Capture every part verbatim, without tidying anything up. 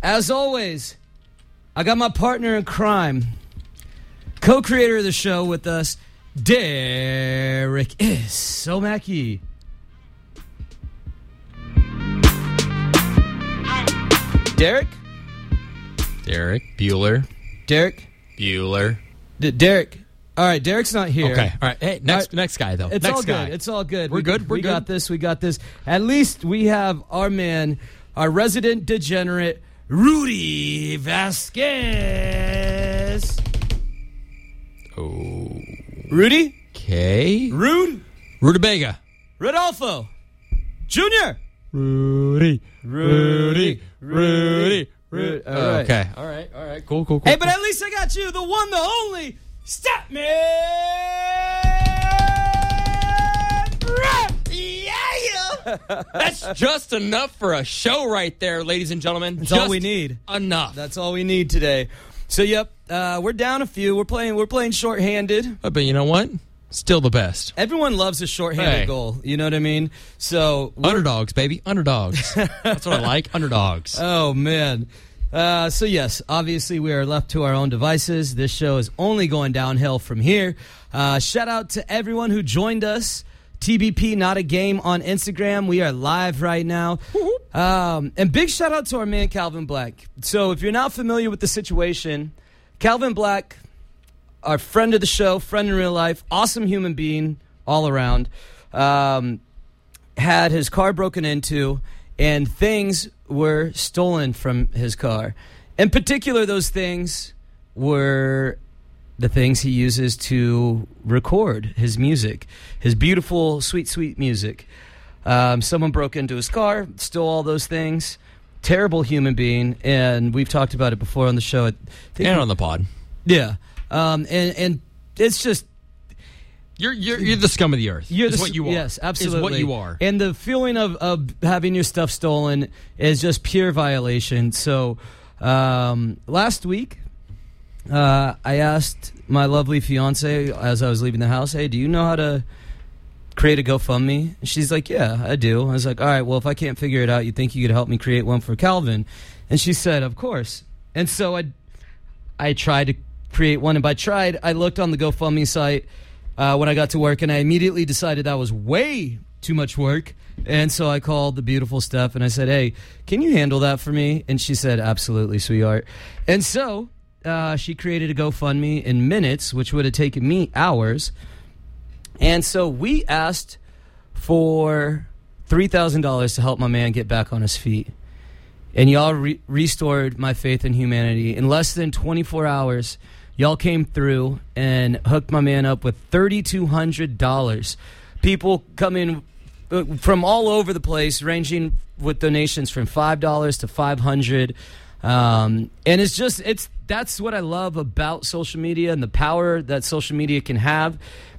As always, I got my partner in crime, co-creator of the show with us, Derek Isomaki. Derek? Derek Bueller. Derek? Bueller. D- Derek. All right, Derek's not here. Okay, all right. Hey, next right. next guy, though. It's next all guy. good. It's all good. We're we, good. We're we good. got this. We got this. At least we have our man, our resident degenerate, Rudy Vasquez. Oh. Rudy? Okay. Rude? Rutabaga. Rodolfo. Junior. Rudy. Rudy. Rudy. Rudy. All Oh, right. okay. All right. All right. Cool, cool, cool. Hey, but at least I got you, the one, the only, Statman Rap. Yeah. That's just enough for a show right there, ladies and gentlemen. That's just all we need. Enough. That's all we need today. So, yep, uh, we're down a few. We're playing. We're playing shorthanded. But, but you know what? Still the best. Everyone loves a shorthanded Hey. goal. You know what I mean? So, we're- Underdogs, baby. Underdogs. That's what I like. Underdogs. oh man. Uh, so yes, obviously we are left to our own devices. This show is only going downhill from here. Uh, shout out to everyone who joined us. T B P, not a game on Instagram. We are live right now. Um, and big shout out to our man, Calvin Black. So if you're not familiar with the situation, Calvin Black, our friend of the show, friend in real life, awesome human being all around, um, had his car broken into and things were stolen from his car. In particular, those things were the things he uses to record his music, his beautiful, sweet, sweet music. Um, someone broke into his car, stole all those things. Terrible human being, and we've talked about it before on the show. I think And we- on the pod. yeah, um, and and it's just You're you're you're the scum of the earth. you're is the, what you are. Yes, absolutely. Is what you are. And the feeling of, of having your stuff stolen is just pure violation. So um, last week, uh, I asked my lovely fiance as I was leaving the house, "Hey, do you know how to create a GoFundMe?" And she's like, "Yeah, I do." I was like, "All right, well, if I can't figure it out, you think you could help me create one for Calvin?" And she said, "Of course." And so I, I tried to create one, and by tried, I looked on the GoFundMe site uh, when I got to work, and I immediately decided that was way too much work. And so I called the beautiful Steph, and I said, "Hey, can you handle that for me?" And she said, "Absolutely, sweetheart." And so uh, she created a GoFundMe in minutes, which would have taken me hours. And so we asked for three thousand dollars to help my man get back on his feet. And y'all re- restored my faith in humanity. In less than twenty-four hours, y'all came through and hooked my man up with three thousand two hundred dollars. People come in uh, from all over the place, ranging with donations from five dollars to five hundred dollars. Um, and it's just, it's that's what I love about social media and the power that social media can have.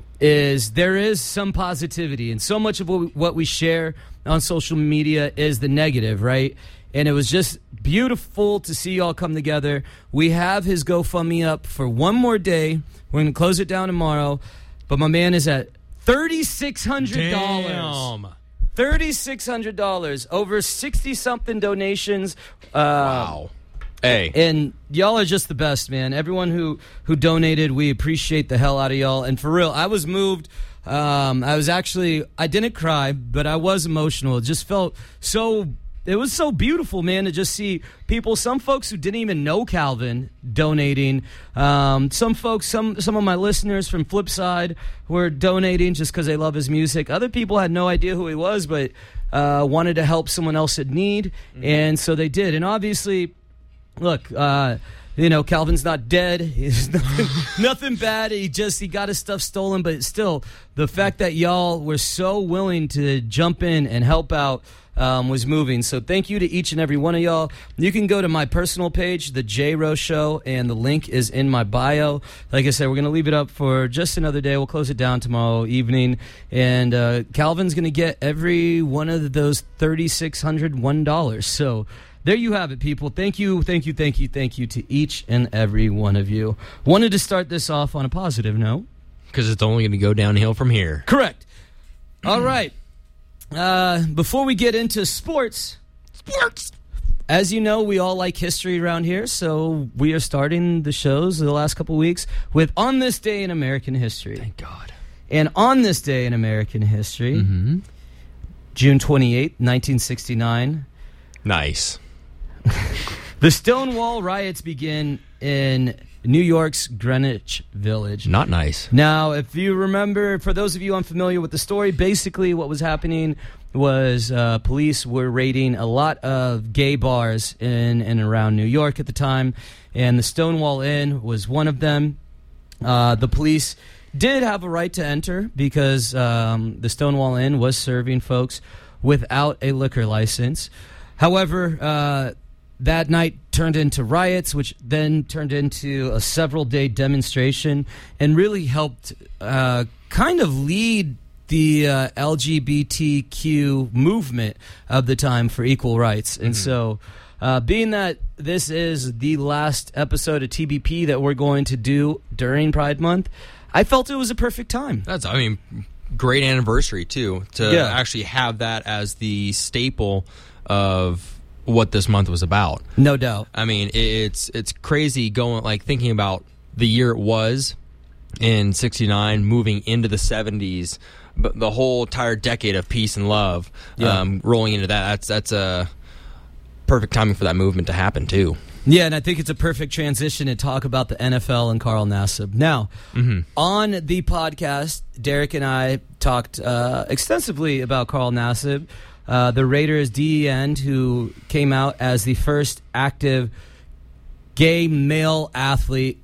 Is there is some positivity, and so much of what we, what we share on social media is the negative, right? And it was just beautiful to see y'all come together. We have his GoFundMe up for one more day. We're going to close it down tomorrow. But my man is at three thousand six hundred dollars. Damn. three thousand six hundred dollars. Over sixty-something donations. Uh, Wow. Hey. And y'all are just the best, man. Everyone who, who donated, we appreciate the hell out of y'all. And for real, I was moved. Um, I was actually, I didn't cry, but I was emotional. It just felt so, it was so beautiful, man, to just see people, some folks who didn't even know Calvin donating. Um, some folks, some some of my listeners from Flipside were donating just because they love his music. Other people had no idea who he was, but uh, wanted to help someone else in need. Mm-hmm. And so they did. And obviously, look, uh, you know, Calvin's not dead. He's nothing, nothing bad. He just, he got his stuff stolen. But still, the fact that y'all were so willing to jump in and help out um, was moving. So thank you to each and every one of y'all. You can go to my personal page, The J. Rowe Show, and the link is in my bio. Like I said, we're going to leave it up for just another day. We'll close it down tomorrow evening. And uh, Calvin's going to get every one of those three thousand six hundred one dollars. So there you have it, people. Thank you, thank you, thank you, thank you to each and every one of you. Wanted to start this off on a positive note. Because it's only going to go downhill from here. Correct. All right. Uh, before we get into sports, Sports. as you know, we all like history around here, so we are starting the shows the last couple weeks with On This Day in American History. Thank God. And on this day in American history, Mm-hmm. June twenty-eighth, nineteen sixty-nine, Nice. the Stonewall riots begin in New York's Greenwich Village. Not nice. Now, if you remember, for those of you unfamiliar with the story, basically what was happening was uh, police were raiding a lot of gay bars in and around New York at the time, and the Stonewall Inn was one of them. Uh, the police did have a right to enter because um, the Stonewall Inn was serving folks without a liquor license. However, uh, that night turned into riots, which then turned into a several-day demonstration and really helped uh, kind of lead the uh, L G B T Q movement of the time for equal rights. And mm-hmm. so uh, being that this is the last episode of T B P that we're going to do during Pride Month, I felt it was a perfect time. That's, I mean, great anniversary, too, to Yeah. actually have that as the staple of what this month was about. No doubt. I mean, it's it's crazy going, like, thinking about the year it was in sixty-nine, moving into the seventies, but the whole entire decade of peace and love, Yeah. um, rolling into that. That's that's a perfect timing for that movement to happen, too. Yeah, and I think it's a perfect transition to talk about the N F L and Carl Nassib. Now, Mm-hmm. on the podcast, Derek and I talked uh, extensively about Carl Nassib, uh, the Raiders D E end, who came out as the first active gay male athlete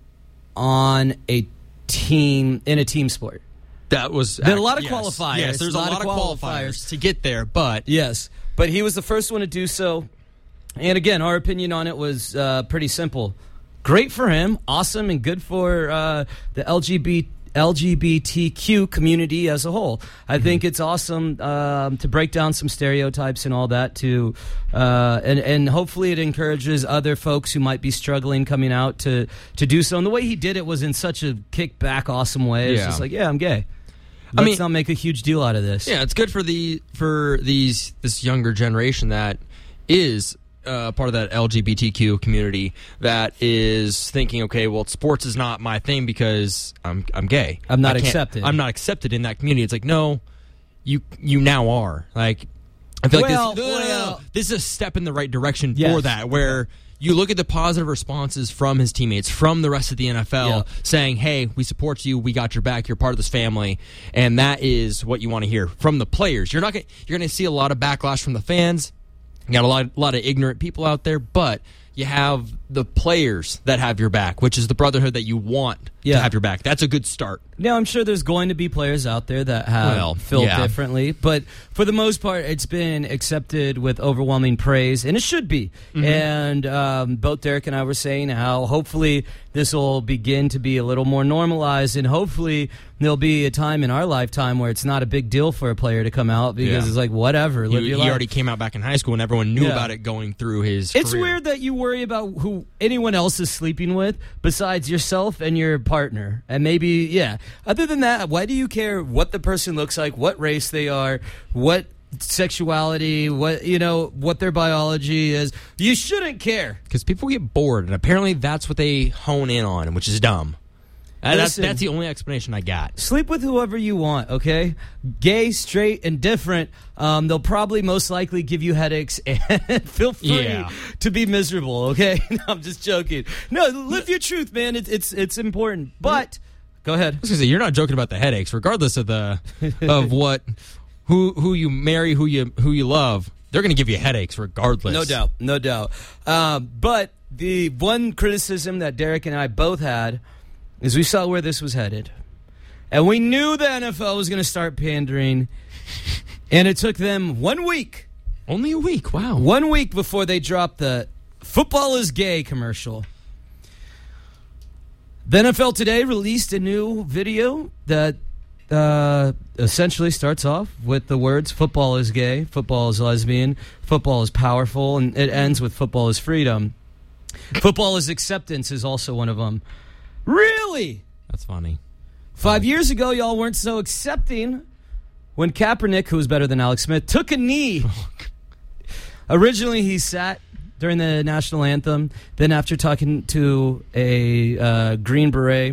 on a team, in a team sport. That was There are a lot of yes. qualifiers. Yes, there's a lot, of qualifiers. qualifiers to get there, but Yes, but he was the first one to do so. And again, our opinion on it was uh, pretty simple. Great for him, awesome, and good for uh, the L G B T L G B T Q community as a whole. I mm-hmm. think it's awesome um, to break down some stereotypes and all that, to uh, and and hopefully it encourages other folks who might be struggling coming out to to do so. And the way he did it was in such a kick-back, awesome way. It's Yeah. just like, yeah, I'm gay. I Let's mean- not make a huge deal out of this. yeah, it's good for the for these this younger generation that is uh, part of that L G B T Q community that is thinking, okay, well, sports is not my thing because I'm I'm gay. I'm not I can't- accepted. I'm not accepted in that community. It's like, no, you you now are. Like, I feel Well, like this, well- this is a step in the right direction Yes. for that, where you look at the positive responses from his teammates, from the rest of the N F L, Yeah. saying, hey, we support you, we got your back, you're part of this family, and that is what you want to hear from the players. You're not gonna, you're going to see a lot of backlash from the fans. You got a lot, lot of ignorant people out there, but you have the players that have your back, which is the brotherhood that you want Yeah. to have your back. That's a good start. Now, I'm sure there's going to be players out there that have Well, felt yeah. differently, but for the most part, it's been accepted with overwhelming praise, and it should be. Mm-hmm. And um, both Derek and I were saying how hopefully this will begin to be a little more normalized, and hopefully there'll be a time in our lifetime where it's not a big deal for a player to come out because Yeah. it's like, whatever, He, live he your life. already came out back in high school, and everyone knew Yeah. about it going through his It's career. weird that you worry about who anyone else is sleeping with besides yourself and your partner. And maybe, yeah. Other than that, why do you care what the person looks like, what race they are, what sexuality, what, you know, what their biology is? You shouldn't care. Because people get bored, and apparently that's what they hone in on, which is dumb. And that's, Listen. that's the only explanation I got. Sleep with whoever you want, okay? Gay, straight, and different. Um, they'll probably most likely give you headaches, and feel free Yeah. to be miserable, okay? No, I'm just joking. No, live your truth, man. It's it's it's important. But go ahead. I was gonna say, you're not joking about the headaches, regardless of the of what who who you marry, who you who you love. They're going to give you headaches, regardless. No doubt, no doubt. Um, but the one criticism that Derek and I both had is we saw where this was headed. And we knew the N F L was going to start pandering. And it took them one week. Only a week. Wow. One week before they dropped the "Football is Gay" commercial. The N F L Today released a new video that uh, essentially starts off with the words "Football is gay, football is lesbian, football is powerful," and it ends with "Football is freedom." "Football is acceptance" is also one of them. Really? That's funny. Five years ago, y'all weren't so accepting when Kaepernick, who was better than Alex Smith, took a knee. Originally, he sat during the national anthem. Then after talking to a uh, Green Beret,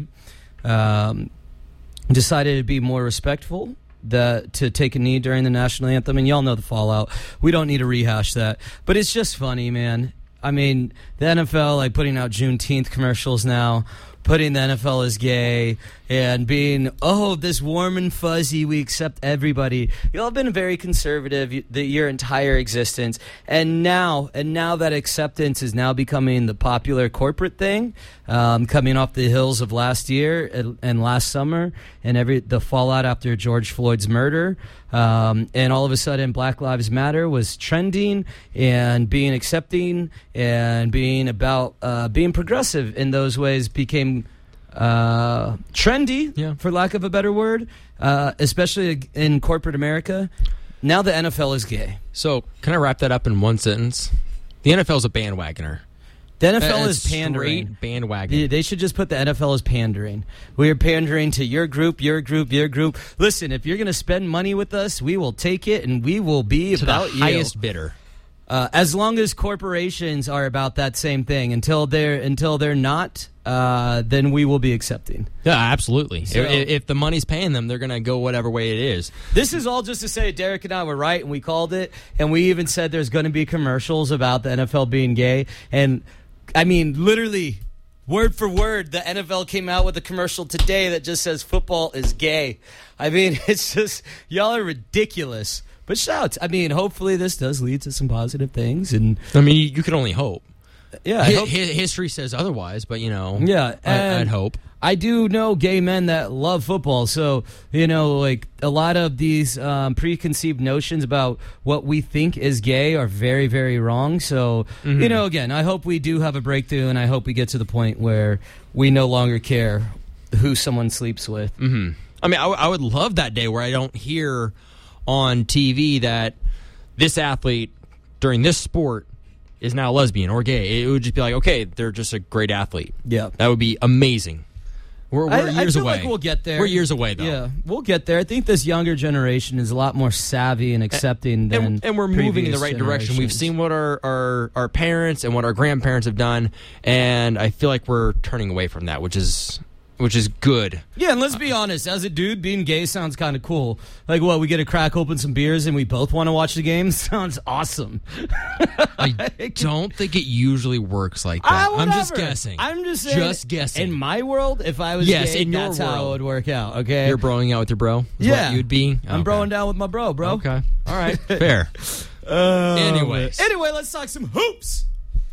um, decided to be more respectful, the, to take a knee during the national anthem. And y'all know the fallout. We don't need to rehash that. But it's just funny, man. I mean, the N F L, like, putting out Juneteenth commercials now, putting the N F L as gay, and being, oh, this warm and fuzzy, we accept everybody. Y'all have been very conservative the, your entire existence, and now and now that acceptance is now becoming the popular corporate thing, um, coming off the hills of last year and, and last summer, and every the fallout after George Floyd's murder. Um, and all of a sudden, Black Lives Matter was trending and being accepting and being about uh, being progressive in those ways became uh, trendy, yeah. for lack of a better word, uh, especially in corporate America. Now the N F L is gay. So can I wrap that up in one sentence? The N F L is a bandwagoner. The N F L A is pandering. Straight bandwagon. They, they should just put the N F L as pandering. We are pandering to your group, your group, your group. Listen, if you're going to spend money with us, we will take it, and we will be to about the you. highest bidder. Uh, as long as corporations are about that same thing, until they're until they're not, uh, then we will be accepting. Yeah, absolutely. So- if, if the money's paying them, they're going to go whatever way it is. This is all just to say Derek and I were right, and we called it, and we even said there's going to be commercials about the N F L being gay, and I mean, literally, word for word, the N F L came out with a commercial today that just says football is gay. I mean, it's just, y'all are ridiculous. But shouts. I mean, hopefully this does lead to some positive things. And I mean, you, you can only hope. Yeah, I Hi- hope- hi- history says otherwise, but, you know, Yeah, I, and I'd hope. I do know gay men that love football, so, you know, like, a lot of these um, preconceived notions about what we think is gay are very, very wrong. So, Mm-hmm. you know, again, I hope we do have a breakthrough, and I hope we get to the point where we no longer care who someone sleeps with. hmm I mean, I, w- I would love that day where I don't hear on T V that this athlete during this sport is now lesbian or gay. It would just be like, okay, they're just a great athlete. Yeah. That would be amazing. We're, we're I, I years feel away. like we'll get there. We're years away, though. Yeah, we'll get there. I think this younger generation is a lot more savvy and accepting than and, and we're moving in the previous right direction. We've generations. seen what our, our, our parents and what our grandparents have done, and I feel like we're turning away from that, which is which is good. Yeah, and let's be honest. As a dude, being gay sounds kind of cool. Like, what, we get to crack open some beers and we both want to watch the game? Sounds awesome. I don't think it usually works like that. Ah, I'm just whatever. guessing. I'm just saying. Just guessing. In my world, if I was Yes, gay, in your that's how it world. would work out, okay? You're broing out with your bro? Is Yeah. what you'd be? I'm Okay. broing down with my bro, bro. Okay. All right. Fair. Uh, Anyways. Anyway, let's talk some hoops.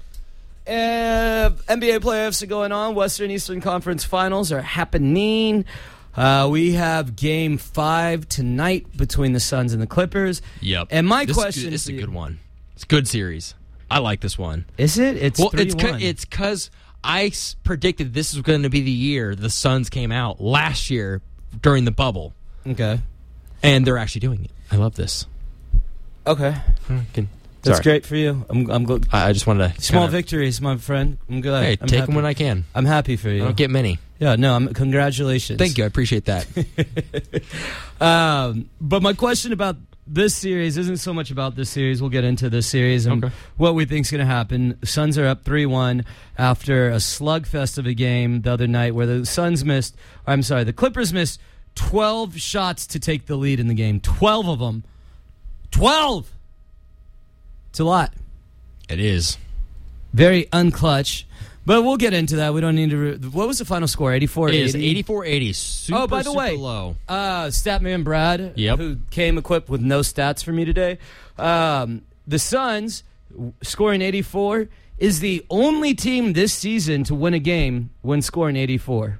Uh, N B A playoffs are going on. Western Eastern Conference Finals are happening. Uh, we have Game Five tonight between the Suns and the Clippers. Yep. And my this Is question good. This is to a you- good one. It's a good series. I like this one. Is it? It's Well, three it's one. cu- it's because I s- predicted this was going to be the year the Suns came out last year during the bubble, okay. and they're actually doing it. I love this. Okay, Can- that's sorry. great for you. I'm. I'm good. I I just wanted to Small kinda- victories, my friend. I'm good. Hey, I'm take happy. them when I can. I'm happy for you. I don't get many. Yeah, no. I'm, congratulations. Thank you. I appreciate that. Um, but my question about this series isn't so much about this series. We'll get into this series and Okay. what we think is going to happen. Suns are up three one after a slugfest of a game the other night where the Suns missed, or I'm sorry, the Clippers missed twelve shots to take the lead in the game. twelve of them. twelve! It's a lot. It is. Very unclutch. But we'll get into that. We don't need to. Re- what was the final score? eighty-four It eighty? is eighty-four eighty. Super, Oh, by the super way, low. Uh, Statman Brad, Yep. who came equipped with no stats for me today. Um, the Suns, w- scoring eighty-four, is the only team this season to win a game when scoring eighty-four.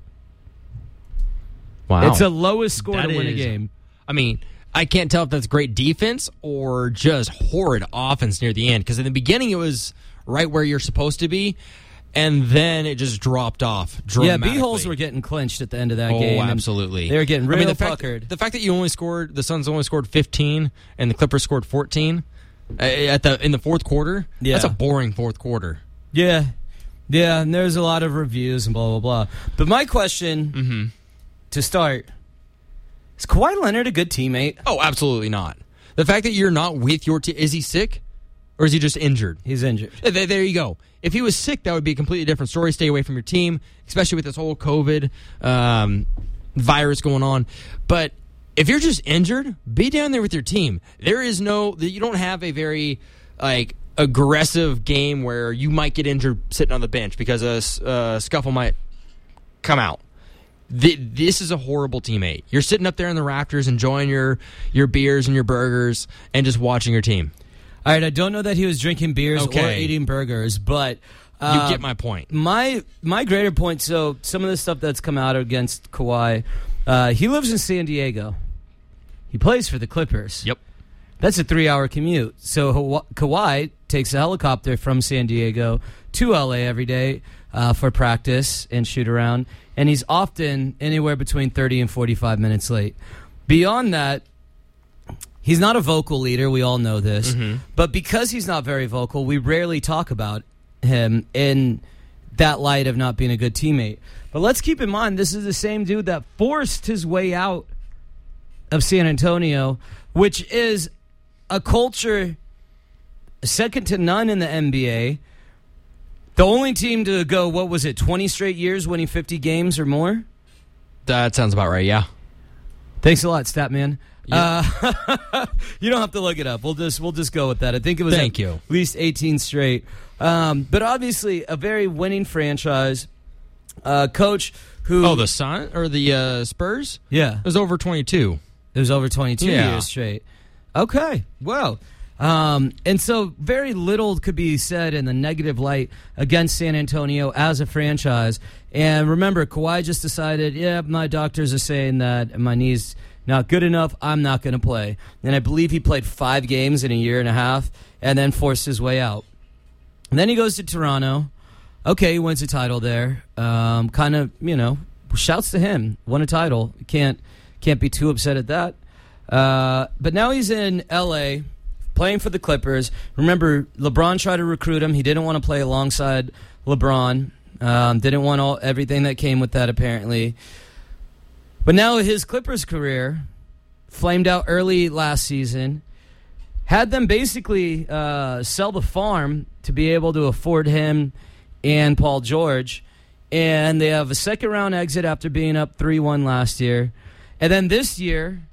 Wow. It's the lowest score That to win a is- game. I mean, I can't tell if that's great defense or just horrid offense near the end. Because in the beginning, it was right where you're supposed to be, and then it just dropped off Yeah, dramatically. B-holes were getting clinched at the end of that Oh, game. and absolutely. They were getting real I mean, the fact, puckered. the fact that you only scored, the Suns only scored fifteen, and the Clippers scored fourteen uh, at the in the fourth quarter. Yeah. That's a boring fourth quarter. Yeah. Yeah, and there's a lot of reviews and blah, blah, blah. But my question Mm-hmm. to start, is Kawhi Leonard a good teammate? Oh, absolutely not. The fact that you're not with your team, is he sick? Or Or is he just injured? He's injured. There, there you go. If he was sick, that would be a completely different story. Stay away from your team, especially with this whole COVID um, virus going on. But if you're just injured, be down there with your team. There is no, you don't have a very like aggressive game where you might get injured sitting on the bench because a, a scuffle might come out. This is a horrible teammate. You're sitting up there in the rafters enjoying your, your beers and your burgers and just watching your team. All right, I don't know that he was drinking beers Okay. or eating burgers, but uh, you get my point. My my greater point, so some of the stuff that's come out against Kawhi, uh, he lives in San Diego. He plays for the Clippers. Yep. That's a three-hour commute. So Hawa- Kawhi takes a helicopter from San Diego to L A every day uh, for practice and shoot-around, and he's often anywhere between thirty and forty-five minutes late. Beyond that, he's not a vocal leader. We all know this. Mm-hmm. But because he's not very vocal, we rarely talk about him in that light of not being a good teammate. But let's keep in mind, this is the same dude that forced his way out of San Antonio, which is a culture second to none in the N B A. The only team to go, what was it, twenty straight years winning fifty games or more? That sounds about right, yeah. Thanks a lot, Statman. Yeah. Uh, you don't have to look it up. We'll just we'll just go with that. I think it was Thank at you. least eighteen straight. Um, but obviously, a very winning franchise. Uh, coach who... Oh, the Sun or the uh, Spurs? Yeah. It was over twenty-two. It was over twenty-two Yeah. years straight. Okay, well, um, and so very little could be said in the negative light against San Antonio as a franchise. And remember, Kawhi just decided, yeah, my doctors are saying that my knee's not good enough, I'm not going to play. And I believe he played five games in a year and a half and then forced his way out. And then he goes to Toronto. Okay, he wins a title there. Um, kind of, you know, shouts to him. Won a title. Can't can't be too upset at that. Uh, but now he's in L A playing for the Clippers. Remember, LeBron tried to recruit him. He didn't want to play alongside LeBron. Um, didn't want all everything that came with that, apparently. But now his Clippers career flamed out early last season. Had them basically uh, sell the farm to be able to afford him and Paul George. And they have a second-round exit after being up three one last year. And then this year,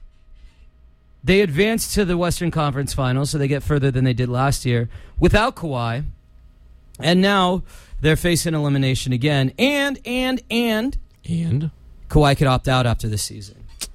they advanced to the Western Conference Finals, so they get further than they did last year, without Kawhi. And now they're facing elimination again. And, and, and... And? Kawhi could opt out after this season.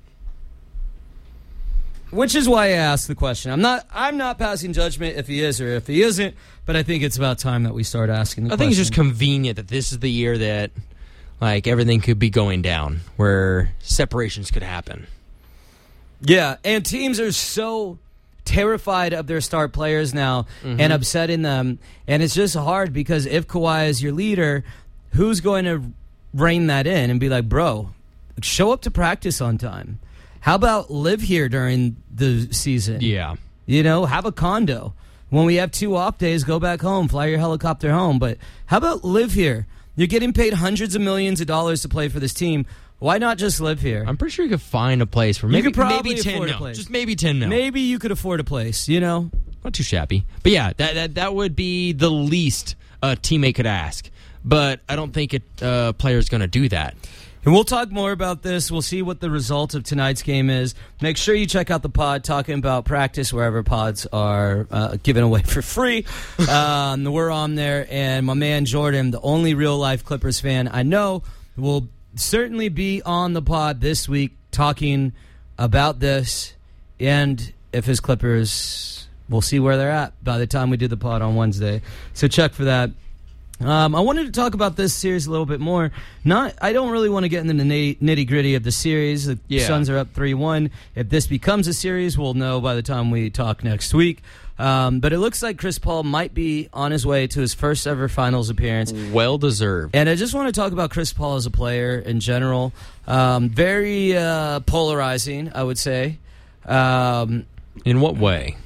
Which is why I asked the question. I'm not I'm not passing judgment if he is or if he isn't, but I think it's about time that we start asking the I question. think it's just convenient that this is the year that like everything could be going down, where separations could happen. Yeah, and teams are so terrified of their star players now mm-hmm. and upsetting them, and it's just hard because if Kawhi is your leader, who's going to rein that in and be like, bro, show up to practice on time? How about live here during the season? Yeah. You know, have a condo. When we have two off days, go back home, fly your helicopter home. But how about live here? You're getting paid hundreds of millions of dollars to play for this team. Why not just live here? I'm pretty sure you could find a place for maybe, you could probably maybe ten afford mil. a place. Just maybe ten mil. Maybe you could afford a place, you know? Not too shabby. But yeah, that that, that would be the least a teammate could ask. But I don't think a uh, player's going to do that. And we'll talk more about this. We'll see what the result of tonight's game is. Make sure you check out the pod talking about practice wherever pods are uh, given away for free. um, we're on there. And my man Jordan, the only real-life Clippers fan I know, will certainly be on the pod this week talking about this. And if his Clippers, we'll see where they're at by the time we do the pod on Wednesday. So check for that. Um, I wanted to talk about this series a little bit more. Not, I don't really want to get into the nitty gritty of the series. The yeah. Suns are up three one. If this becomes a series, we'll know by the time we talk next week. Um, but it looks like Chris Paul might be on his way to his first ever finals appearance. Well deserved. And I just want to talk about Chris Paul as a player in general. Um, very uh, polarizing, I would say. Um, in what way?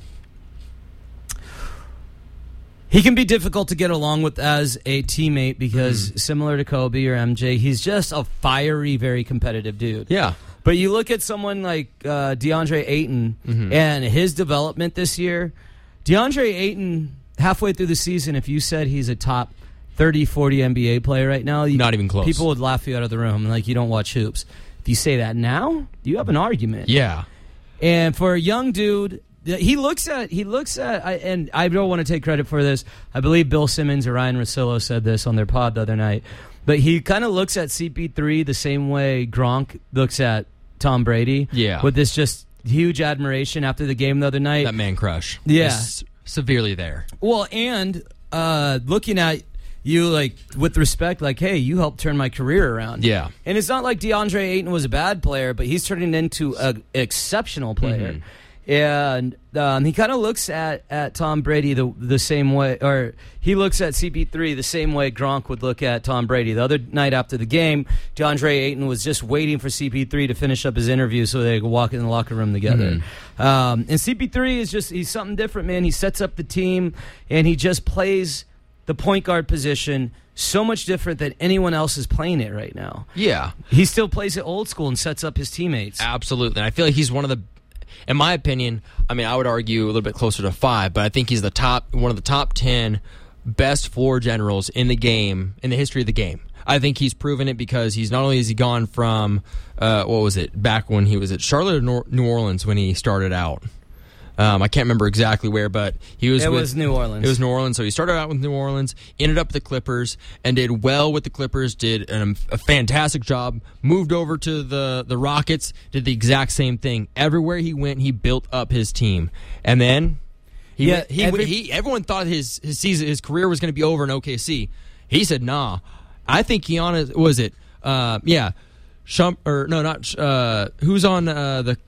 He can be difficult to get along with as a teammate because, mm. similar to Kobe or M J, he's just a fiery, very competitive dude. Yeah. But you look at someone like uh, DeAndre Ayton mm-hmm. and his development this year. DeAndre Ayton halfway through the season, if you said he's a top thirty, forty N B A player right now, you, not even close. People would laugh you out of the room like you don't watch hoops. If you say that now, you have an argument. Yeah. And for a young dude, he looks at he looks at, I, and I don't want to take credit for this. I believe Bill Simmons or Ryan Russillo said this on their pod the other night. But he kind of looks at C P three the same way Gronk looks at Tom Brady. Yeah. With this just huge admiration after the game the other night. That man crush. Yeah. Is severely there. Well, and uh, looking at you, like, with respect, like, hey, you helped turn my career around. Yeah. And it's not like DeAndre Ayton was a bad player, but he's turning into an exceptional player. Mm-hmm. And um, he kind of looks at, at Tom Brady the the same way, or he looks at C P three the same way Gronk would look at Tom Brady. The other night after the game, DeAndre Ayton was just waiting for C P three to finish up his interview so they could walk in the locker room together. Mm-hmm. Um, and C P three is just, he's something different, man. He sets up the team, and he just plays the point guard position so much different than anyone else is playing it right now. Yeah. He still plays it old school and sets up his teammates. Absolutely. And I feel like he's one of the, in my opinion, I mean, I would argue a little bit closer to five, but I think he's the top, one of the top ten best floor generals in the game, in the history of the game. I think he's proven it because he's not only has he gone from, uh, what was it, back when he was at Charlotte or New Orleans when he started out. Um, I can't remember exactly where, but he was It with, was New Orleans. It was New Orleans. So he started out with New Orleans, ended up with the Clippers, and did well with the Clippers, did an, a fantastic job, moved over to the, the Rockets, did the exact same thing. Everywhere he went, he built up his team. And then he, yeah, went, he, every, he everyone thought his, his season, his career was going to be over in O K C. He said, nah. I think he on it, was it? Uh, yeah. Shump, or no, not, uh, who's on uh, the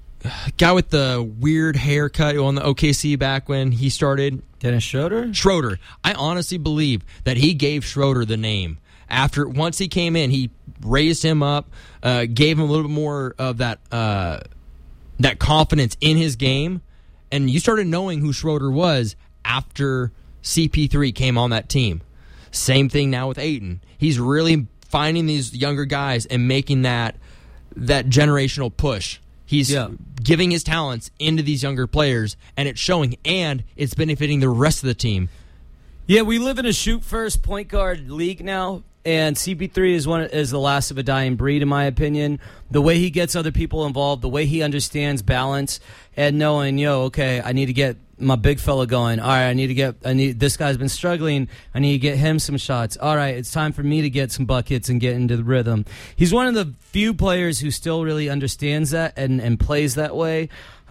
guy with the weird haircut on the O K C back when he started? Dennis Schroeder? Schroeder. I honestly believe that he gave Schroeder the name. After once he came in, he raised him up, uh, gave him a little bit more of that uh, that confidence in his game, and you started knowing who Schroeder was after C P three came on that team. Same thing now with Ayton. He's really finding these younger guys and making that that generational push. He's yeah. giving his talents into these younger players, and it's showing, and it's benefiting the rest of the team. Yeah, we live in a shoot-first point guard league now, and C P three is one is the last of a dying breed, in my opinion. The way he gets other people involved, the way he understands balance, and knowing, yo, okay, I need to get my big fella going. All right, I need to get, I need, this guy's been struggling. I need to get him some shots. All right, it's time for me to get some buckets and get into the rhythm. He's one of the few players who still really understands that and, and plays that way.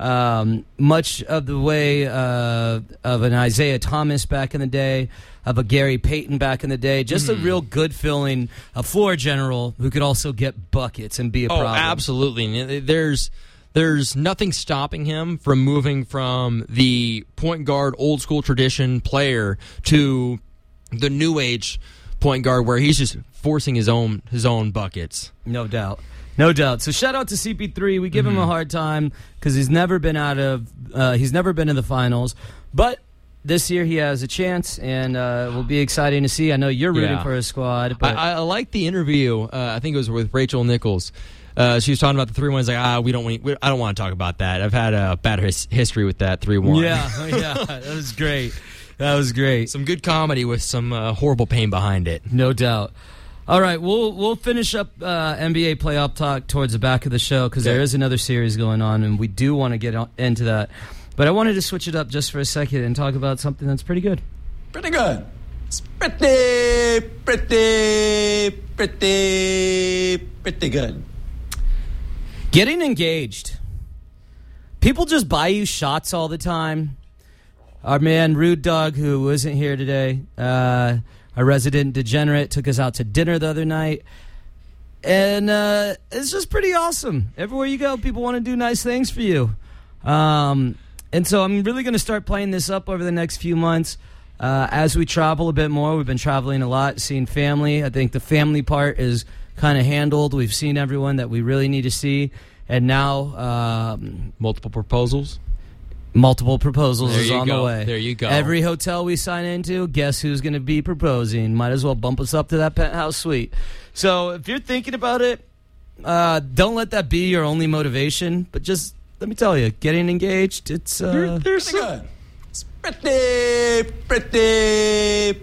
Um, much of the way uh, of an Isaiah Thomas back in the day, of a Gary Payton back in the day. Just mm. a real good feeling, a floor general who could also get buckets and be a oh, problem. Oh, absolutely. There's there's nothing stopping him from moving from the point guard, old school tradition player to the new age point guard where he's just forcing his own his own buckets. No doubt. No doubt. So shout out to C P three. We give mm-hmm. him a hard time because he's never been out of uh, he's never been in the finals, but this year he has a chance, and uh, it will be exciting to see. I know you're rooting yeah. for his squad. But I, I like the interview. Uh, I think it was with Rachel Nichols. Uh, she was talking about the three one. Like, ah, we don't. We, I don't want to talk about that. I've had a bad his, history with that three one. Yeah, yeah, that was great. That was great. Some good comedy with some uh, horrible pain behind it. No doubt. All right, we'll we'll finish up uh, N B A playoff talk towards the back of the show because okay. there is another series going on, and we do want to get on, into that. But I wanted to switch it up just for a second and talk about something that's pretty good. Pretty good. It's pretty, pretty, pretty, pretty good. Getting engaged. People just buy you shots all the time. Our man, Rude Dog, who isn't here today, uh, our resident degenerate, took us out to dinner the other night. And uh, it's just pretty awesome. Everywhere you go, people want to do nice things for you. Um, and so I'm really going to start playing this up over the next few months. Uh, as we travel a bit more, we've been traveling a lot, seeing family. I think the family part is kind of handled. We've seen everyone that we really need to see. And now... Um, multiple proposals? Multiple proposals there is on go. the way. There you go. Every hotel we sign into, guess who's going to be proposing? Might as well bump us up to that penthouse suite. So if you're thinking about it, uh, don't let that be your only motivation. But just let me tell you, getting engaged, it's uh, there, there's some, It's pretty, pretty,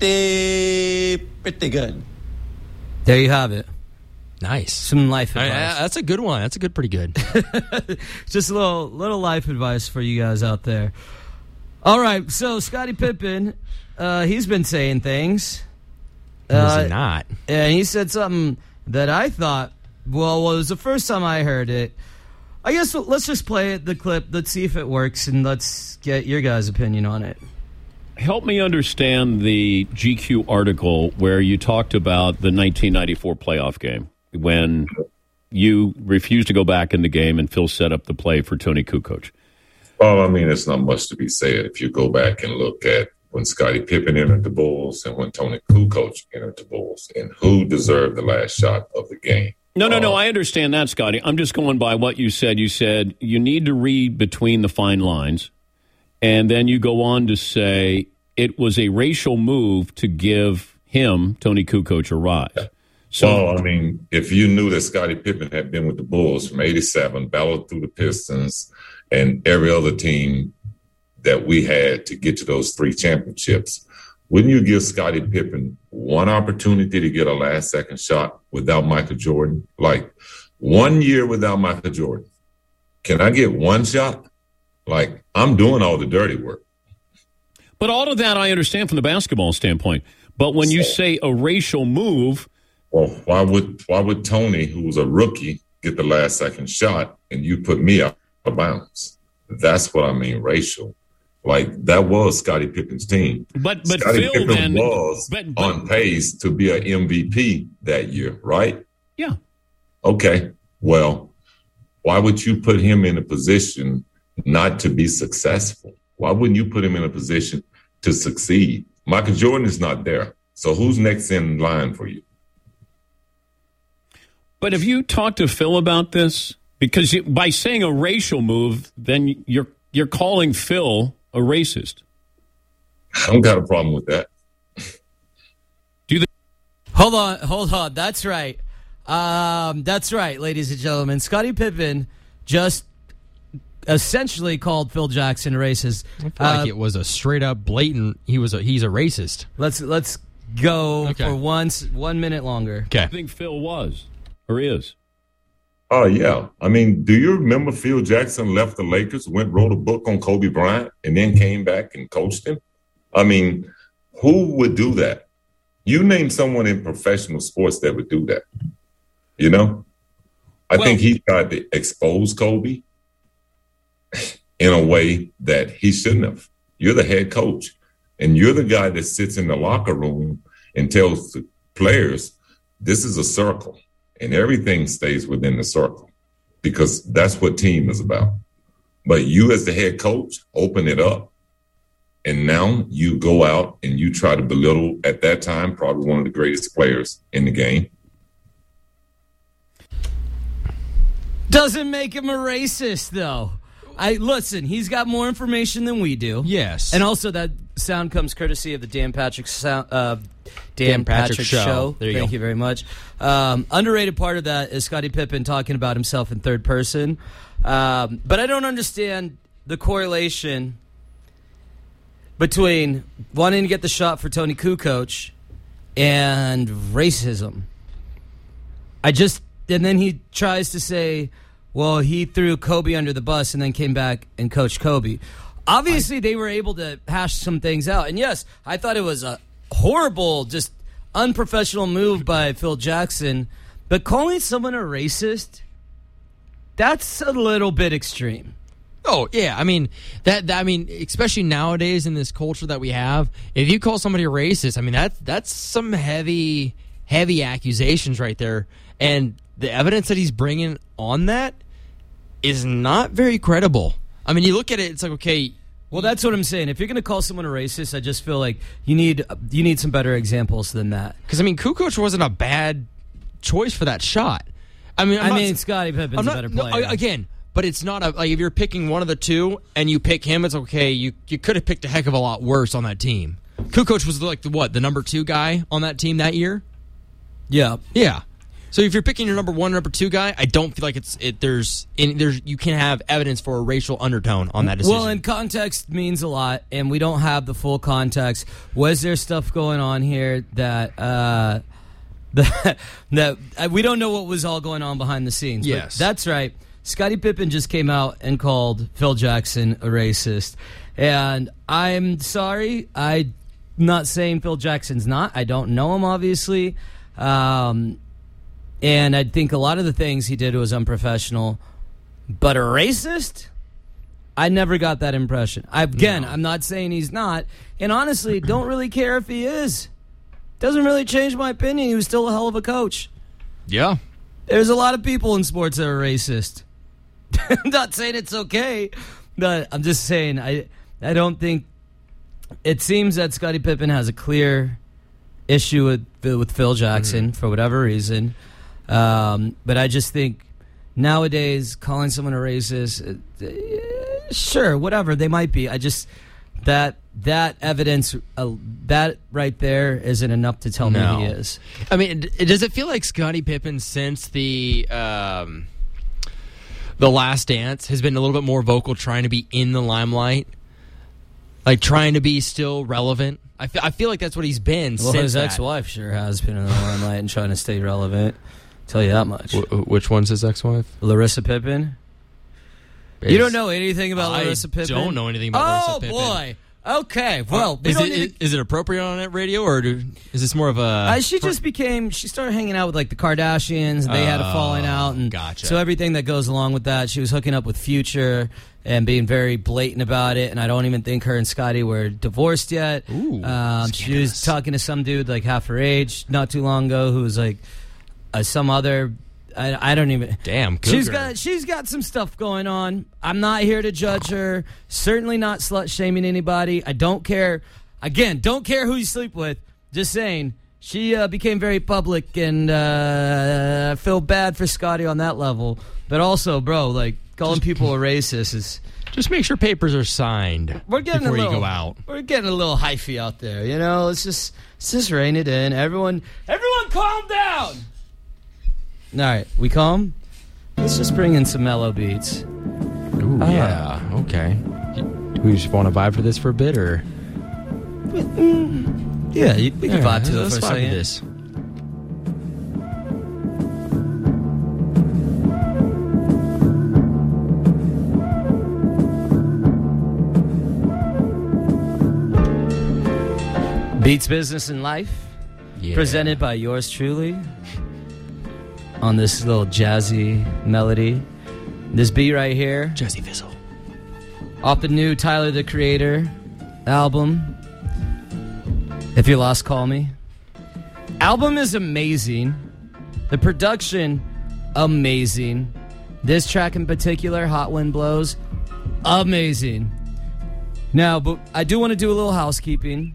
pretty, pretty good. There you have it. Nice. Some life I- advice. I- that's a good one. That's a good, pretty good. Just a little little life advice for you guys out there. All right, so Scottie Pippen, uh, he's been saying things. Was Uh, he not? And he said something that I thought, well, well, it was the first time I heard it. I guess let's just play it, the clip. Let's see if it works, and let's get your guys' opinion on it. Help me understand the G Q article where you talked about the nineteen ninety-four playoff game when you refused to go back in the game and Phil set up the play for Tony Kukoc. Well, I mean, it's not much to be said if you go back and look at when Scottie Pippen entered the Bulls and when Tony Kukoc entered the Bulls and who deserved the last shot of the game. No, no, no. Uh, I understand that, Scotty. I'm just going by what you said. You said you need to read between the fine lines. And then you go on to say it was a racial move to give him, Tony Kukoc, a rise. So, well, I mean, if you knew that Scottie Pippen had been with the Bulls from eighty-seven, battled through the Pistons and every other team that we had to get to those three championships, wouldn't you give Scottie Pippen one opportunity to get a last-second shot without Michael Jordan? Like, one year without Michael Jordan. Can I get one shot? Like, I'm doing all the dirty work. but all of that I understand from the basketball standpoint. But when you say a racial move, Well, why would why would Tony, who was a rookie, get the last-second shot and you put me out of bounds? That's what I mean, racial. Like, that was Scottie Pippen's team. but but Scottie Phil Pippen then, was but, but on pace to be an M V P that year, right? yeah. Okay. Well, why would you put him in a position not to be successful? Why wouldn't you put him in a position to succeed? Michael Jordan is not there. So who's next in line for you? But have you talked to Phil about this? Because you, by saying a racial move, then you're you're calling Phil a racist. I don't got a problem with that. Hold on, hold on. That's right. Um, that's right, ladies and gentlemen. Scottie Pippen just essentially called Phil Jackson racist. I feel Uh, like it was a straight up blatant. He was a he's a racist. let's let's go Okay. for one one minute longer. Okay. I think Phil was or is. Oh, yeah. I mean, do you remember Phil Jackson left the Lakers, went, wrote a book on Kobe Bryant, and then came back and coached him? I mean, who would do that? You name someone in professional sports that would do that. You know? I Well- think he tried to expose Kobe in a way that he shouldn't have. You're the head coach, and you're the guy that sits in the locker room and tells the players, this is a circle. And everything stays within the circle because that's what team is about. But you as the head coach, open it up. And now you go out and you try to belittle, at that time, probably one of the greatest players in the game. Doesn't make him a racist, though. I listen. He's got more information than we do. Yes. And also, that sound comes courtesy of the Dan Patrick sound, uh, Dan, Dan Patrick Patrick, Show. Show. There you Thank go. you very much. Um, underrated part of that is Scottie Pippen talking about himself in third person. Um, but I don't understand the correlation between wanting to get the shot for Tony Kukoc and racism. I just and then he tries to say, well, he threw Kobe under the bus and then came back and coached Kobe. Obviously, they were able to hash some things out. And yes, I thought it was a horrible, just unprofessional move by Phil Jackson. But calling someone a racist, that's a little bit extreme. Oh yeah, I mean that, that. I mean, especially nowadays in this culture that we have, if you call somebody a racist, I mean that's that's some heavy, heavy accusations right there. And the evidence that he's bringing on that is not very credible. I mean, you look at it, it's like okay. Well, that's what I'm saying. If you're going to call someone a racist, I just feel like you need you need some better examples than that. Because I mean, Kukoc wasn't a bad choice for that shot. I mean, I'm I not, mean, Scottie Pippen's I'm a not, better no, player. again, but it's not a, like if you're picking one of the two and you pick him, it's okay. You you could have picked a heck of a lot worse on that team. Kukoc was like the what, the number two guy on that team that year? Yeah. Yeah. So if you're picking your number one, number two guy, I don't feel like it's it. There's in, there's you can have evidence for a racial undertone on that decision. Well, and context means a lot, and we don't have the full context. Was there stuff going on here that uh, that that uh, we don't know what was all going on behind the scenes? Yes, but that's right. Scottie Pippen just came out and called Phil Jackson a racist, and I'm sorry. I'm not saying Phil Jackson's not. I don't know him, obviously. Um, And I think a lot of the things he did was unprofessional. But a racist? I never got that impression. I, again, no. I'm not saying he's not. And honestly, don't really care if he is. Doesn't really change my opinion. He was still a hell of a coach. Yeah. There's a lot of people in sports that are racist. I'm not saying it's okay. But I'm just saying I, I don't think... It seems that Scottie Pippen has a clear issue with, with Phil Jackson mm-hmm. for whatever reason. Um, but I just think nowadays calling someone a racist, uh, sure, whatever they might be. I just that that evidence, uh, that right there, isn't enough to tell no. me he is. I mean, does it feel like Scottie Pippen since the um, the Last Dance has been a little bit more vocal, trying to be in the limelight, like trying to be still relevant? I feel, I feel like that's what he's been. Well, since his that. ex-wife sure has been in the limelight and trying to stay relevant. Tell you that much. W- which one's his ex-wife? Larissa Pippen. Is, you don't know anything about I Larissa Pippen? I don't know anything about oh, Larissa Pippen. Oh, boy. Okay, well, uh, is, it, is, is it appropriate on that radio, or do, is this more of a... Uh, she just became... She started hanging out with, like, the Kardashians, and they uh, had a falling out, and gotcha. So everything that goes along with that. She was hooking up with Future and being very blatant about it, and I don't even think her and Scotty were divorced yet. Ooh, um, she was talking to some dude, like, half her age not too long ago, who was, like, uh, some other... I, I don't even. Damn, cougar. She's got she's got some stuff going on. I'm not here to judge her. Certainly not slut shaming anybody. I don't care. Again, don't care who you sleep with. Just saying, she uh, became very public, and uh, I feel bad for Scotty on that level. But also, bro, like calling just, people a racist is. Just make sure papers are signed. We're getting before a little, you go out. We're getting a little hyphy out there, you know. Let's just let's just rein it in. Everyone, everyone, calm down. All right, we calm? Let's just bring in some mellow beats. Ooh, uh, yeah, okay. Do we just want to vibe for this for a bit, or? Mm, yeah, we can yeah, vibe to it for a second. This. Beats, Business, and Life, yeah. Presented by yours truly. On this little jazzy melody. This beat right here. Jazzy Fizzle. Off the new Tyler, the Creator album. If You're Lost, Call Me. Album is amazing. The production, amazing. This track in particular, Hot Wind Blows, amazing. Now, but I do want to do a little housekeeping.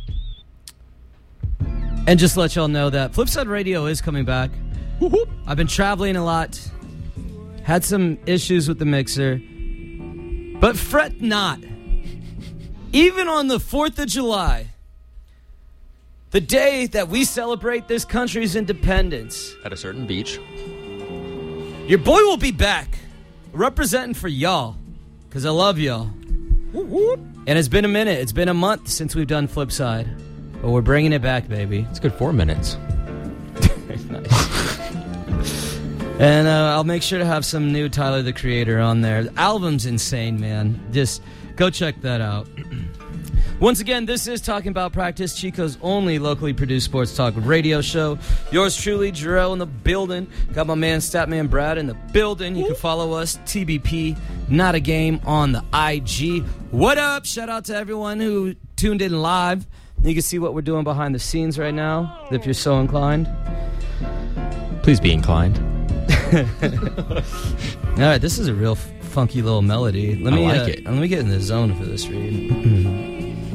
And just let y'all know that Flipside Radio is coming back. I've been traveling a lot, had some issues with the mixer, but fret not. Even on the fourth of July, the day that we celebrate this country's independence, at a certain beach, your boy will be back, representing for y'all, because I love y'all. And it's been a minute, it's been a month since we've done Flipside, but we're bringing it back, baby. It's good four minutes. Nice. And uh, I'll make sure to have some new Tyler, the Creator on there. The album's insane, man. Just go check that out. Once again, this is Talking About Practice, Chico's only locally produced sports talk radio show. Yours truly, Jarrell, in the building. Got my man, Statman Brad, in the building. You can follow us, T B P, Not a Game, on the I G. What up? Shout out to everyone who tuned in live. You can see what we're doing behind the scenes right now, if you're so inclined. Please be inclined. All right, this is a real f- funky little melody. Let me I like uh, it. Let me get in the zone for this read.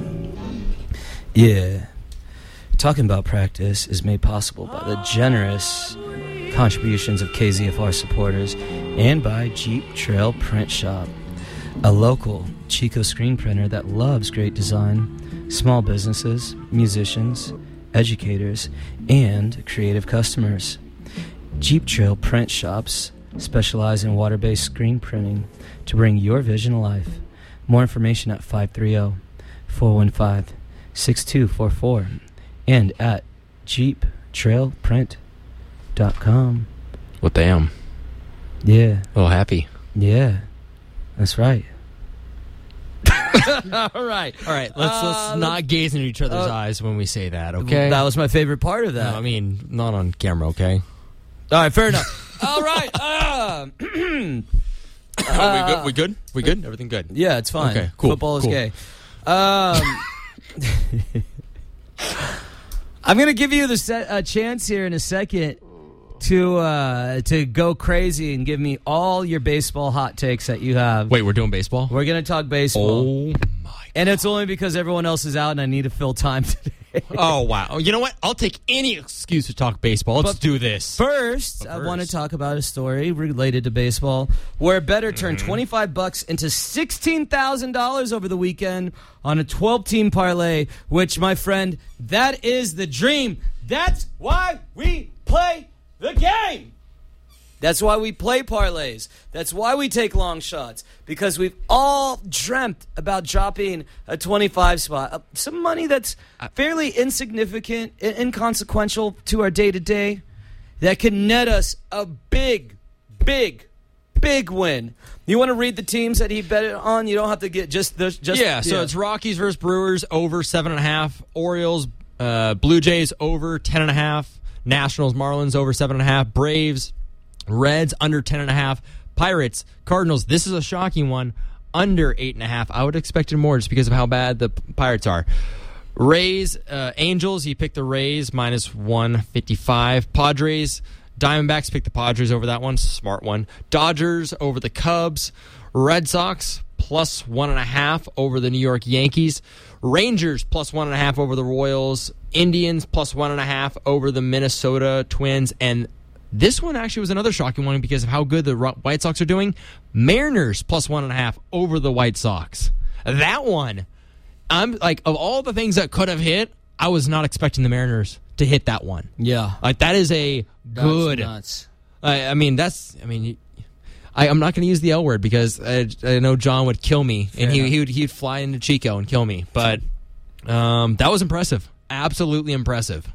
Yeah. Talking About Practice is made possible by the generous contributions of K Z F R supporters and by Jeep Trail Print Shop, a local Chico screen printer that loves great design, small businesses, musicians, educators, and creative customers. Jeep Trail Print Shops specialize in water-based screen printing to bring your vision to life. More information at five three zero, four one five, six two four four and at jeep trail print dot com. Well, damn. Yeah. A little happy. Yeah. That's right. All right. All right, let's Uh, let's not gaze into each other's uh, eyes when we say that, okay? That was my favorite part of that. No, I mean, not on camera, okay? All right, fair enough. All right. Uh, we good? We good? We good? Everything good? yeah, it's fine. Okay, cool, Football is cool. gay. Um, I'm going to give you the se- a chance here in a second to uh, to go crazy and give me all your baseball hot takes that you have. Wait, we're doing baseball? We're going to talk baseball. Oh, my And it's only because everyone else is out and I need to fill time today. Oh, wow. You know what? I'll take any excuse to talk baseball. Let's But do this. First, But I want to first. talk about a story related to baseball where a bettor turned Mm-hmm. twenty-five bucks into sixteen thousand dollars over the weekend on a twelve-team parlay, which, my friend, that is the dream. That's why we play the game. That's why we play parlays. That's why we take long shots, because we've all dreamt about dropping a twenty-five spot, uh, some money that's fairly insignificant and inconsequential to our day-to-day that can net us a big, big, big win. You want to read the teams that he bet it on? You don't have to get just the just yeah, so it's Rockies versus Brewers over seven and a half. Orioles, uh, Blue Jays over ten and a half. Nationals, Marlins over seven and a half. Braves, Reds under ten and a half. Pirates, Cardinals. This is a shocking one. Under eight and a half. I would have expected more just because of how bad the Pirates are. Rays, uh, Angels. You picked the Rays minus one fifty-five. Padres, Diamondbacks. Pick the Padres over that one. Smart one. Dodgers over the Cubs. Red Sox plus one and a half over the New York Yankees. Rangers plus one and a half over the Royals. Indians plus one and a half over the Minnesota Twins. And this one actually was another shocking one because of how good the White Sox are doing. Mariners plus one and a half over the White Sox. That one, I'm like, of all the things that could have hit, I was not expecting the Mariners to hit that one. Yeah. Like, that is a good. Nuts. I, I mean, that's. I mean, I, I'm not going to use the L word because I, I know John would kill me, and he, he would he'd fly into Chico and kill me. But um, that was impressive. Absolutely impressive.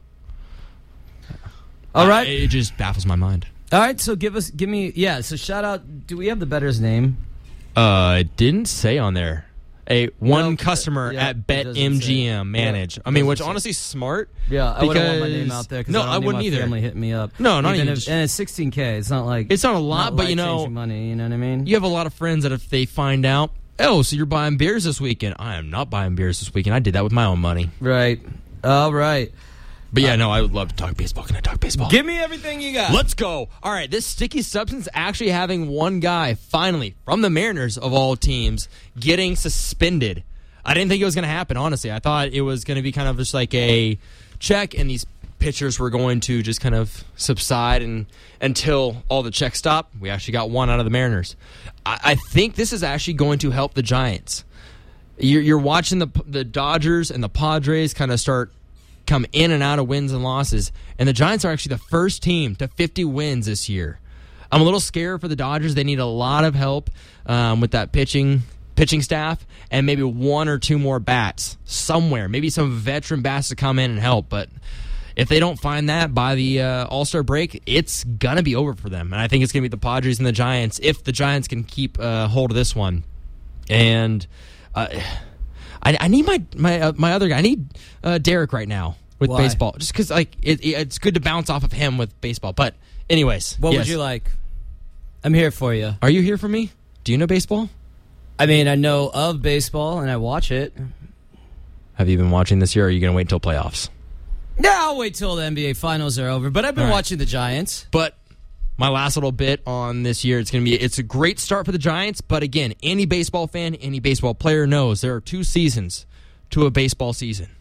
All right. I, it just baffles my mind. All right, so give us, give me, yeah. So shout out. Do we have the bettor's name? Uh, it didn't say on there. A one No, customer yeah, at it doesn't say. BetMGM manage. Yeah, I mean, doesn't which say. honestly smart. Yeah, I wouldn't want my because- name out there because No, I, don't I need wouldn't my either. family hitting me up. No, not even even if, just- and it's sixteen K. It's not like It's not a lot, not but you know, life-changing money. You know what I mean? you have a lot of friends that if they find out, oh, so you're buying beers this weekend. I am not buying beers this weekend. I did that with my own money. Right. All right. But yeah, no, I would love to talk baseball. Can I talk baseball? Give me everything you got. Let's go. All right, this sticky substance actually having one guy finally from the Mariners of all teams getting suspended. I didn't think it was going to happen, honestly. I thought it was going to be kind of just like a check and these pitchers were going to just kind of subside and until all the checks stop. We actually got one out of the Mariners. I, I think this is actually going to help the Giants. You're, you're watching the the Dodgers and the Padres kind of start come in and out of wins and losses, and the Giants are actually the first team to fifty wins this year. I'm a little scared for the Dodgers. They need a lot of help um, with that pitching pitching staff and maybe one or two more bats somewhere. Maybe some veteran bats to come in and help, but if they don't find that by the uh, All-Star break, it's going to be over for them. And I think it's going to be the Padres and the Giants if the Giants can keep uh, hold of this one. And uh, I, I need my my uh, my other guy. I need uh, Derek right now with Why? baseball, just because like it, it, it's good to bounce off of him with baseball. But anyways, What yes. would you like? I'm here for you. Are you here for me? Do you know baseball? I mean, I know of baseball and I watch it. Have you been watching this year, or are you going to wait until playoffs? Yeah, I'll wait till the N B A Finals are over. But I've been All right. watching the Giants. But my last little bit on this year, it's going to be it's a great start for the Giants. But again, any baseball fan, any baseball player knows there are two seasons to a baseball season: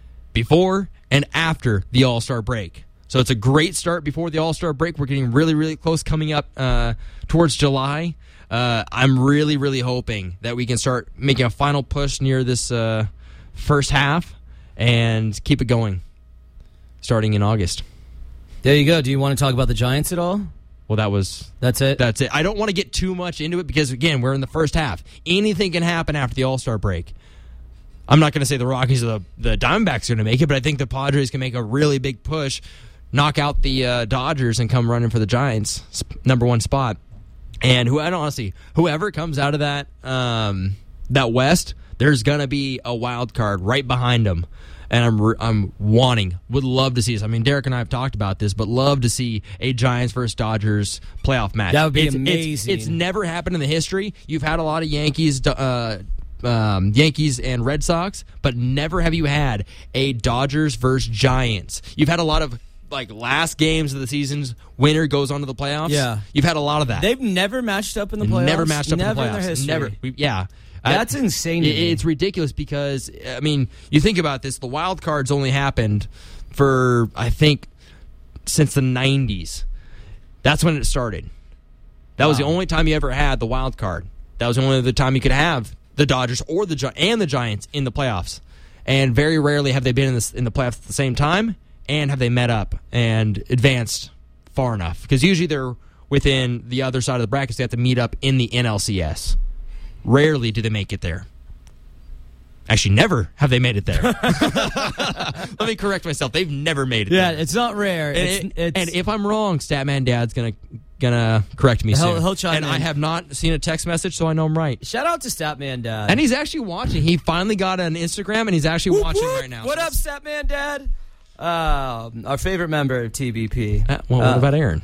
before and after the All-Star break. So it's a great start before the All-Star break. We're getting really, really close coming up uh, towards July. Uh, I'm really, really hoping that we can start making a final push near this uh, first half and keep it going starting in August. There you go. Do you want to talk about the Giants at all? Well, that was That's it? that's it. I don't want to get too much into it because, again, we're in the first half. Anything can happen after the All-Star break. I'm not going to say the Rockies or the, the Diamondbacks are going to make it, but I think the Padres can make a really big push, knock out the uh, Dodgers, and come running for the Giants' sp- number one spot. And who I don't honestly, whoever comes out of that um, that West, there's going to be a wild card right behind them. And I'm re- I'm wanting, would love to see this. I mean, Derek and I have talked about this, but love to see a Giants versus Dodgers playoff match. That would be it's, amazing. It's, it's never happened in the history. You've had a lot of Yankees, uh, um, Yankees and Red Sox, but never have you had a Dodgers versus Giants. You've had a lot of like last games of the seasons, winner goes on to the playoffs. Yeah, you've had a lot of that. They've never matched up in the playoffs. Never matched up never in the playoffs. in their history. Never. We, yeah. That's I, insane to it, me. It's ridiculous because, I mean, you think about this, the wild cards only happened for, I think, since the nineties. That's when it started. That wow. was the only time you ever had the wild card. That was the only the time you could have the Dodgers or the and the Giants in the playoffs. And very rarely have they been in, this, in the playoffs at the same time, and have they met up and advanced far enough. Because usually they're within the other side of the brackets. They have to meet up in the N L C S. Rarely do they make it there. Actually, never have they made it there. Let me correct myself. They've never made it yeah, there. it's not rare. And, It's, it, it's, and if I'm wrong, Statman Dad's going to gonna correct me He'll- soon. he'll chime and in. I have not seen a text message, so I know I'm right. shout out to Statman Dad. And he's actually watching. He finally got an Instagram, and he's actually Whoop, watching whoop. right now. What up, Statman Dad? Um, our favorite member of T B P. Uh, well, what Uh, about Aaron?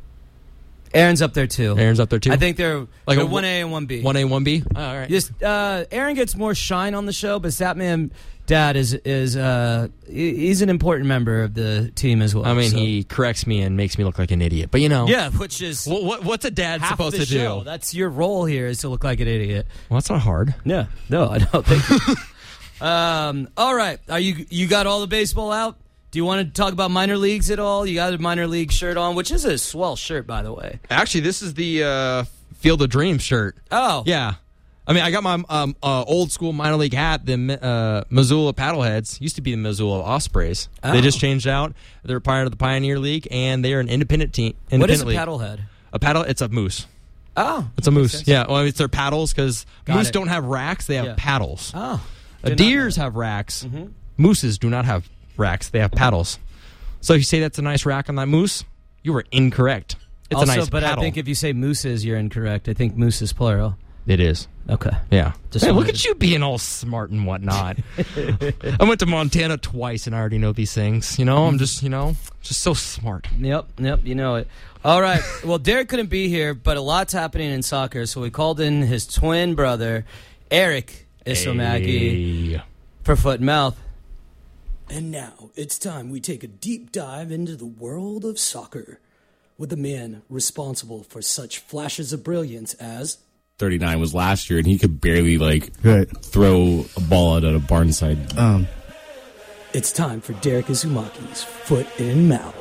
Aaron's up there too. Aaron's up there too? I think they're Like they're a- one A and one B. one A, one B? Oh, all right. Just uh, Aaron gets more shine on the show, but Statman Dad is is uh, he- he's an important member of the team as well. I mean, so. he corrects me and makes me look like an idiot. But, you know. yeah, which is What, what, what's a dad half supposed the to show. do? That's your role here, is to look like an idiot. Well, that's not hard. Yeah, no, I don't think. um, all right, are you you got all the baseball out? Do you want to talk about minor leagues at all? You got a minor league shirt on, which is a swell shirt, by the way. Actually, this is the uh, Field of Dreams shirt. Oh, Yeah. I mean, I got my um, uh, old school minor league hat, the uh, Missoula Paddleheads. Used to be the Missoula Ospreys. Oh. They just changed out. They're part of the Pioneer League, and they are an independent team. What is a independent league. paddlehead? A paddle, it's a moose. Oh, It's a moose. sense. Yeah, well, it's their paddles because Got moose it. don't have racks. They have Yeah. paddles. Oh, Uh, did not deers know have racks. Mm-hmm. Mooses do not have racks. They have paddles. So if you say that's a nice rack on that moose, you were incorrect. It's also, a nice but paddle. I think if you say mooses, you're incorrect. I think moose is plural. It is. Okay. Yeah. Just Hey, look wanted at to- you being all smart and whatnot. I went to Montana twice and I already know these things. You know, I'm just, you know, just so smart. Yep, yep, you know it. All right. Well, Derek couldn't be here, but a lot's happening in soccer, so we called in his twin brother, Eric Isomaki, Hey. for Foot and Mouth. And now it's time we take a deep dive into the world of soccer with the man responsible for such flashes of brilliance as thirty-nine was last year, and he could barely like Right. throw a ball out at a barn side. Um, it's time for Derek Izumaki's Foot and Mouth.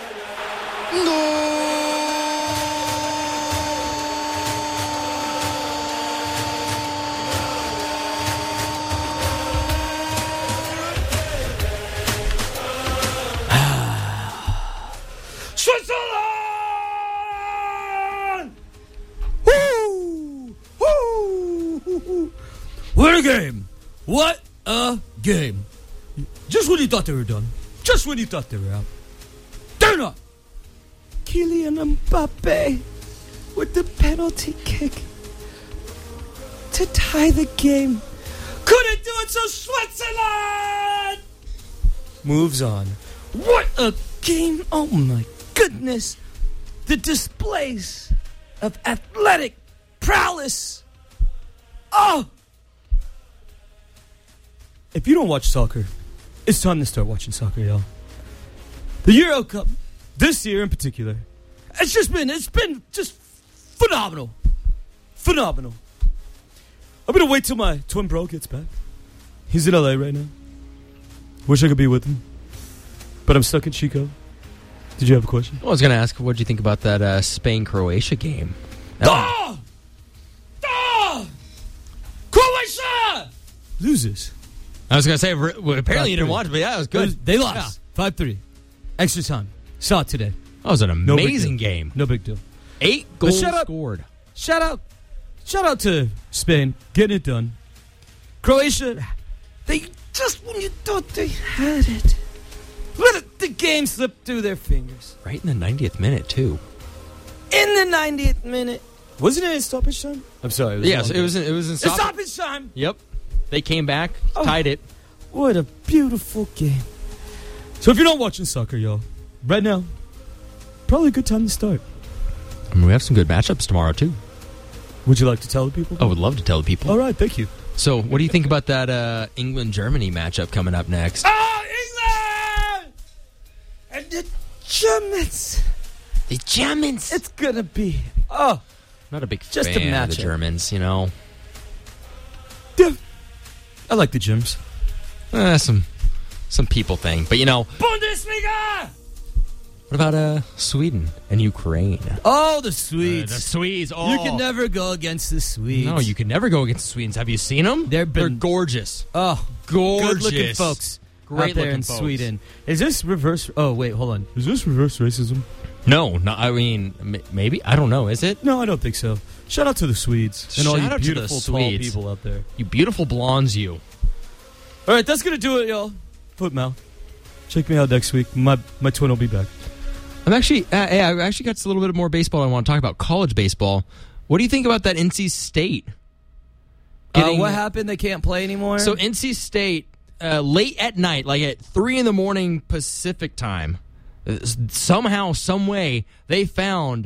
Switzerland! Woo! Woo! What a game! What a game! Just when you thought they were done. Just when you thought they were out. They're not! Kylian Mbappe with the penalty kick to tie the game. Couldn't do it, so Switzerland moves on. What a game! Oh my goodness! The displays of athletic prowess. Oh! If you don't watch soccer, it's time to start watching soccer, y'all. The Euro Cup, this year in particular, it's just been, it's been just phenomenal. Phenomenal. I'm going to wait till my twin bro gets back. He's in L A right now. Wish I could be with him. But I'm stuck in Chico. Did you have a question? I was going to ask, what did you think about that uh, Spain-Croatia game? That Ah! Ah! Croatia! Loses. I was going to say, re- well, apparently you didn't watch it, but yeah, it was good. They lost. five three. Extra time. Saw it today. That was an No big amazing deal. game. No big deal. Eight But goals shut up. scored. Shout out, shout out to Spain, getting it done. Croatia, they just when you thought they had it, let it, the game slip through their fingers. Right in the ninetieth minute, too. In the ninetieth minute, wasn't it in stoppage time? I'm sorry. It was Yes, long it was. In, it was in It's stop- stoppage time. Yep. They came back, Oh. tied it. What a beautiful game. So if you're not watching soccer, y'all, right now, probably a good time to start. I mean, we have some good matchups tomorrow, too. Would you like to tell the people? I would love to tell the people. All right, thank you. So, what do you think about that uh, England-Germany matchup coming up next? Oh, England! And the Germans. The Germans. It's gonna be, oh, Not a big Just a fan of the matchup. Germans, you know. yeah. I like the Germs. Uh, some some people thing. But, you know, Bundesliga! what about uh, Sweden and Ukraine? Oh, the Swedes. Uh, the Swedes. Oh. You can never go against the Swedes. No, you can never go against the Swedes. Have you seen them? They're They're been- gorgeous. Oh, Gorgeous. good-looking folks Great out there looking in folks. Sweden. Is this reverse? Oh, wait, hold on. Is this reverse racism? No, no, I mean, m- maybe. I don't know. Is it? No, I don't think so. Shout out to the Swedes and all Shout you out to the beautiful, tall Swedes. people out there. You beautiful blondes, you. All right, that's gonna do it, y'all. Footmouth. Check me out next week. My my twin will be back. I'm actually, uh, hey, I've actually got a little bit more baseball I want to talk about. College baseball. What do you think about that N C State? Uh, Getting- what happened? They can't play anymore. So N C State, uh, late at night, like at three in the morning Pacific time, uh, somehow, some way, they found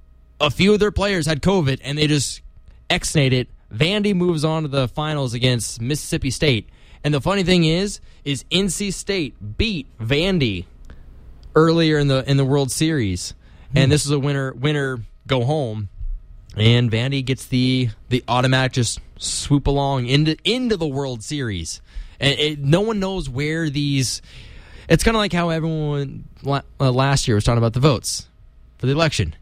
a few of their players had COVID, and they just ex-nate it. Vandy moves on to the finals against Mississippi State. And the funny thing is, is N C State beat Vandy earlier in the in the World Series, and this is a winner winner go home, and Vandy gets the the automatic just swoop along into into the World Series, and it, no one knows where these. It's kind of like how everyone la- uh, last year was talking about the votes for the election.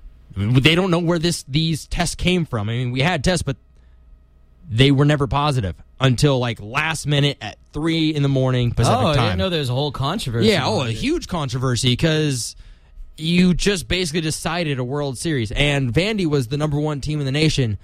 They don't know where this these tests came from. I mean, we had tests, but they were never positive until like last minute at three in the morning Pacific oh, I time. didn't know there was a whole controversy. Yeah, oh, a behind it. huge controversy because you just basically decided a World Series, and Vandy was the number one team in the nation,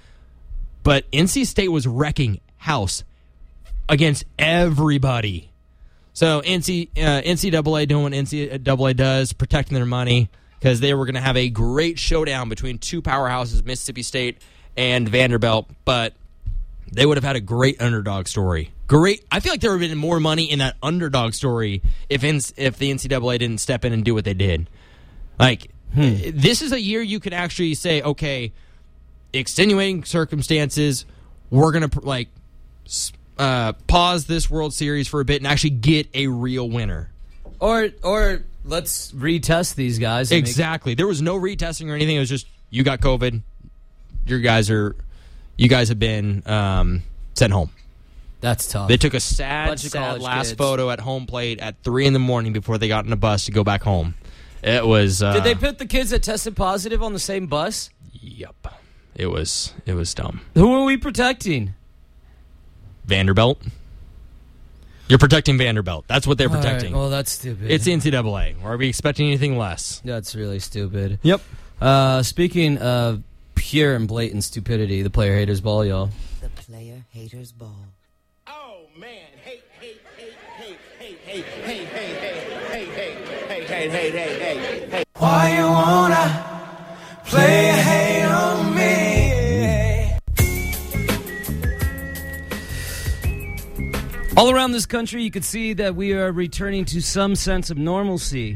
but N C State was wrecking house against everybody. So N C uh, N C double A doing what N C double A does, protecting their money, because they were going to have a great showdown between two powerhouses, Mississippi State and Vanderbilt, but they would have had a great underdog story. Great. I feel like there would have been more money in that underdog story if N- if the N C double A didn't step in and do what they did. Like, Hmm. this is a year you could actually say, okay, extenuating circumstances, we're going to, like, s- uh, pause this World Series for a bit and actually get a real winner. Or or let's retest these guys. and make- Exactly. There was no retesting or anything. It was just, you got COVID. Your guys are, you guys have been um, sent home. That's tough. They took a sad, Bunch of sad college last kids. photo at home plate at three in the morning before they got in a bus to go back home. It was. Uh, Did they put the kids that tested positive on the same bus? Yep. It was. It was dumb. Who are we protecting? Vanderbilt. You're protecting Vanderbilt. That's what they're All right, protecting. well, that's stupid. It's the N C double A. Are we expecting anything less? That's really stupid. Yep. Uh, speaking of pure and blatant stupidity, the player haters ball, y'all. The player haters ball. Oh man, hate, hate, hate, hate, hate, hate, hate, hate, hate, hate, hate, hate, hate, hate. Why you wanna play hate on me? All around this country, you could see that we are returning to some sense of normalcy.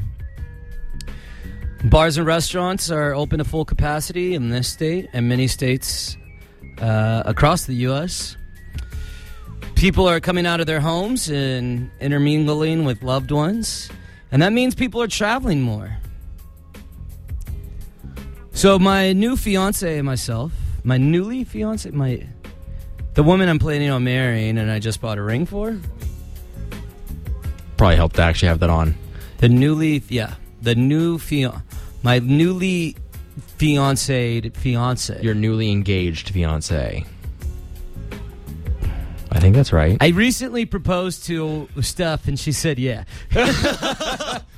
Bars and restaurants are open to full capacity in this state and many states uh, across the U S People are coming out of their homes and intermingling with loved ones, and that means people are traveling more. So my new fiance and myself, my newly fiance, my the woman I'm planning on marrying and I just bought a ring for, Probably helped to actually have that on. the newly, yeah, the new fian, my newly fiancéed fiance. Your newly engaged fiance. I think that's right. I recently proposed to Steph and she said yeah.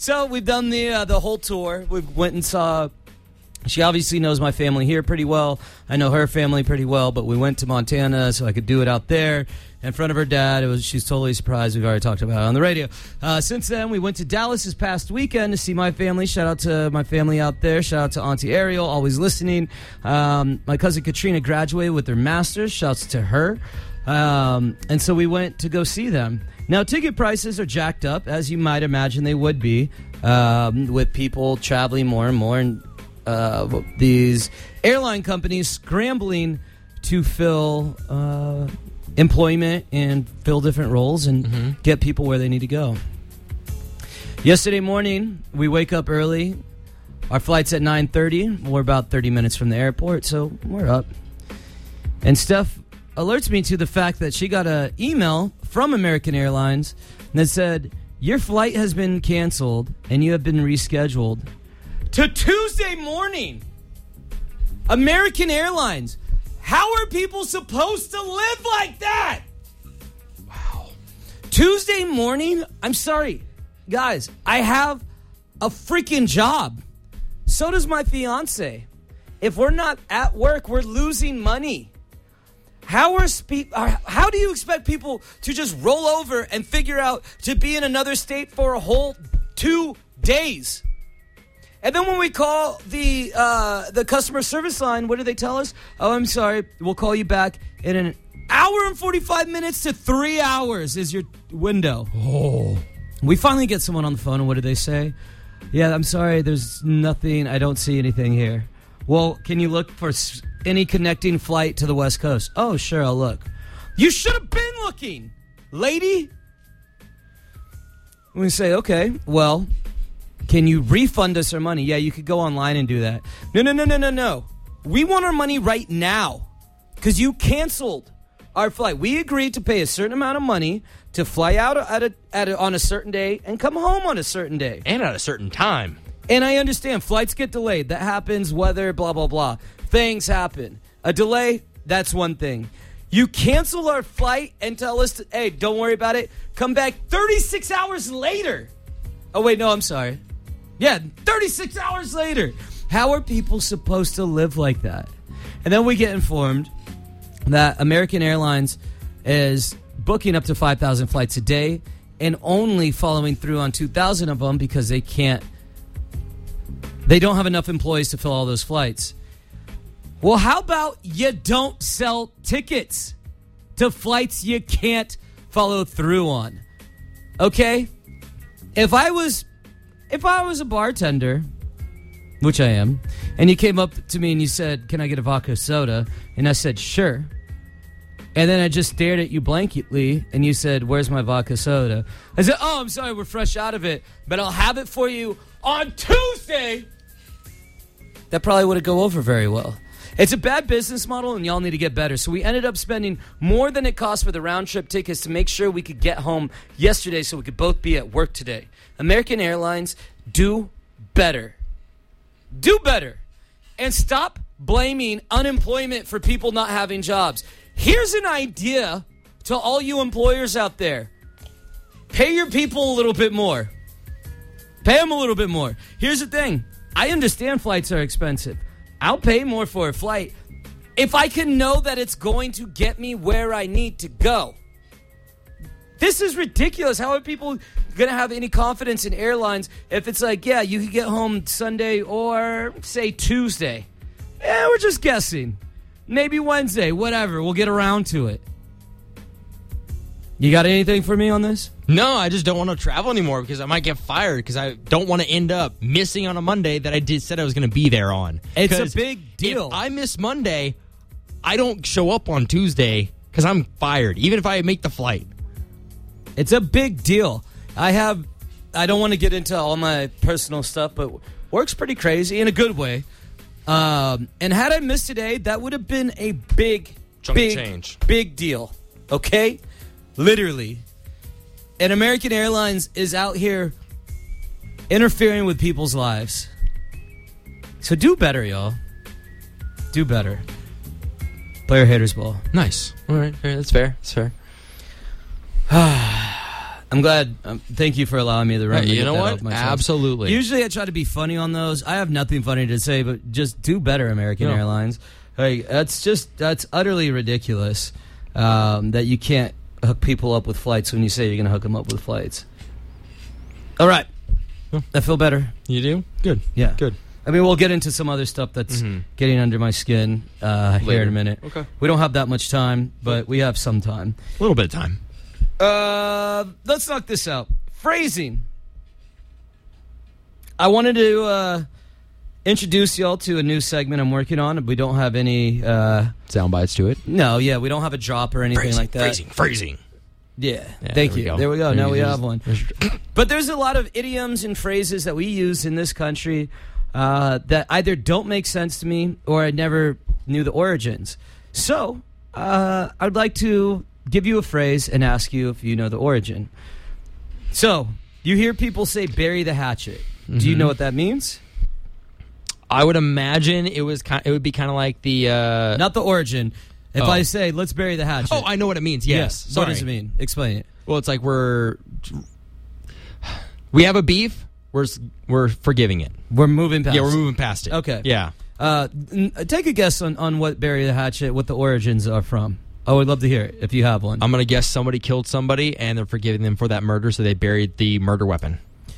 So we've done the uh, the whole tour. We went and saw. She obviously knows my family here pretty well. I know her family pretty well, but we went to Montana so I could do it out there in front of her dad. It was she's totally surprised. We've already talked about it on the radio. Uh, since then, we went to Dallas this past weekend to see my family. Shout out to my family out there. Shout out to Auntie Ariel, always listening. Um, my cousin Katrina graduated with her master's. Shouts to her. Um, and so we went to go see them. Now, ticket prices are jacked up, as you might imagine they would be, um, with people traveling more and more, and uh, these airline companies scrambling to fill uh, employment and fill different roles and mm-hmm. get people where they need to go. Yesterday morning, we wake up early. Our flight's at nine thirty. We're about thirty minutes from the airport, so we're up. And Steph alerts me to the fact that she got an email from American Airlines that said, your flight has been canceled and you have been rescheduled to Tuesday morning. American Airlines, how are people supposed to live like that? Wow. Tuesday morning? I'm sorry, guys, I have a freaking job. So does my fiance. If we're not at work, we're losing money. How are spe- How do you expect people to just roll over and figure out to be in another state for a whole two days? And then when we call the uh, the customer service line, what do they tell us? Oh, I'm sorry, we'll call you back in an hour and forty-five minutes to three hours is your window. Oh. We finally get someone on the phone, and what do they say? Yeah, I'm sorry, there's nothing, I don't see anything here. Well, can you look for any connecting flight to the West Coast? Oh, sure, I'll look. You should have been looking, lady. We say, okay, well, can you refund us our money? Yeah, you could go online and do that. No, no, no, no, no, no. We want our money right now because you canceled our flight. We agreed to pay a certain amount of money to fly out at a, at a, on a certain day and come home on a certain day. And at a certain time. And I understand flights get delayed. That happens, weather, blah, blah, blah. Things happen. A delay, that's one thing. You cancel our flight and tell us, to, hey, don't worry about it. Come back thirty-six hours later. Oh, wait, no, I'm sorry. Yeah, thirty-six hours later. How are people supposed to live like that? And then we get informed that American Airlines is booking up to five thousand flights a day and only following through on two thousand of them because they can't They don't have enough employees to fill all those flights. Well, how about you don't sell tickets to flights you can't follow through on? Okay? If I was if I was a bartender, which I am, and you came up to me and you said, "Can I get a vodka soda?" And I said, "Sure." And then I just stared at you blankly, and you said, "Where's my vodka soda?" I said, "Oh, I'm sorry, we're fresh out of it, but I'll have it for you on Tuesday." That probably wouldn't go over very well. It's a bad business model, and y'all need to get better. So we ended up spending more than it cost for the round-trip tickets to make sure we could get home yesterday so we could both be at work today. American Airlines, do better. Do better. And stop blaming unemployment for people not having jobs. Here's an idea to all you employers out there. Pay your people a little bit more. Pay them a little bit more. Here's the thing. I understand flights are expensive. I'll pay more for a flight if I can know that it's going to get me where I need to go. This is ridiculous. How are people going to have any confidence in airlines if it's like, yeah, you could get home Sunday or, say, Tuesday? Yeah, we're just guessing. Maybe Wednesday, whatever. We'll get around to it. You got anything for me on this? No, I just don't want to travel anymore because I might get fired because I don't want to end up missing on a Monday that I did said I was going to be there on. It's a big deal. If I miss Monday, I don't show up on Tuesday because I'm fired, even if I make the flight. It's a big deal. I have, I don't want to get into all my personal stuff, but work's pretty crazy in a good way. Um, and had I missed today, that would have been a big, Chunk big, change. big deal. Okay? Literally. And American Airlines is out here interfering with people's lives. So do better, y'all. Do better. Player haters ball. Nice. All right. All right. That's fair. That's fair. I'm glad. Um, thank you for allowing me the right. Hey, you know what? Absolutely. Usually I try to be funny on those. I have nothing funny to say, but just do better, American No. Airlines. Like, that's just that's utterly ridiculous um, that you can't hook people up with flights when you say you're going to hook them up with flights. All right. I feel better. You do? Good. Yeah. Good. I mean, we'll get into some other stuff that's Mhm. getting under my skin uh, here Later. in a minute. Okay. We don't have that much time, but we have some time. A little bit of time. Uh, let's knock this out. Phrasing. I wanted to uh, introduce y'all to a new segment I'm working on. We don't have any uh, sound bites to it. No, yeah, we don't have a drop or anything Phrasing, like that. phrasing, phrasing. Yeah, Yeah, thank there we you. go. There we go. There now you we go. have one. But there's a lot of idioms and phrases that we use in this country uh, that either don't make sense to me or I never knew the origins. So uh, I'd like to give you a phrase and ask you if you know the origin. So you hear people say "bury the hatchet." Mm-hmm. Do you know what that means? I would imagine it was kind. It would be kind of like the uh, not the origin. If oh. I say "let's bury the hatchet," oh, I know what it means. Yes. Yeah. Sorry. What does it mean? Explain it. Well, it's like we're we have a beef. We're we're forgiving it. We're moving past. Yeah, we're moving past it. Okay. Yeah. Uh, n- take a guess on, on what bury the hatchet, what the origins are from. I would love to hear it if you have one. I'm gonna guess somebody killed somebody and they're forgiving them for that murder, so they buried the murder weapon.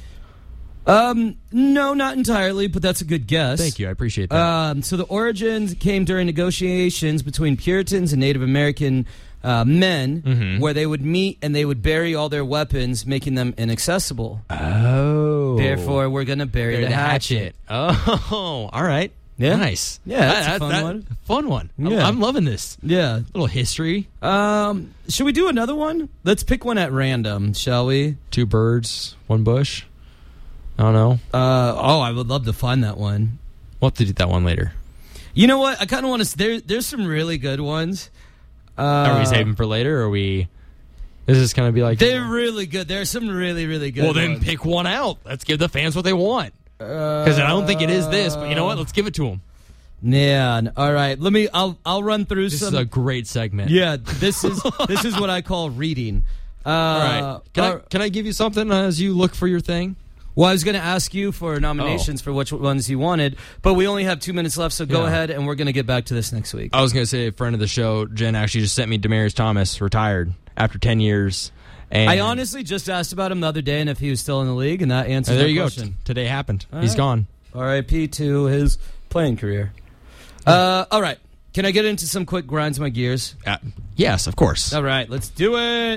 Um, no, not entirely, but that's a good guess. Thank you, I appreciate that. Um, so the origins came during negotiations between Puritans and Native American uh, men, Mhm. where they would meet and they would bury all their weapons, making them inaccessible. Oh. Therefore, we're gonna bury, Bury the, the hatchet. hatchet. Oh, all right. Yeah. Nice. Yeah, that's That- a fun that- one. Fun one. I'm- Yeah. I'm loving this. Yeah. Little history. Um, should we do another one? Let's pick one at random, shall we? Two birds, one bush. I don't know. Uh, oh, I would love to find that one. We'll have to do that one later. You know what? I kind of want to. There, there's some really good ones. Uh, Are we saving for later, or are we? This is going to be like. They're really good. There's some really, really good. Well, then ones. pick one out. Let's give the fans what they want. Because I don't think it is this, but you know what? Let's give it to them. Man, all right. Let me. I'll. I'll run through This some. is a great segment. Yeah, this is this is what I call reading. Uh, All right. Can, I, can I give you something as you look for your thing? Well, I was going to ask you for nominations Oh. for which ones you wanted, but we only have two minutes left, so go Yeah. ahead, and we're going to get back to this next week. I was going to say, a friend of the show, Jen, actually just sent me Demaryius Thomas, retired after ten years. And I honestly just asked about him the other day and if he was still in the league, and that answers And there that you question. go. Today happened. All He's right. gone. R I P to his playing career. Uh, all right. Can I get into some quick grinds my gears? Uh, yes, of course. All right, let's do it.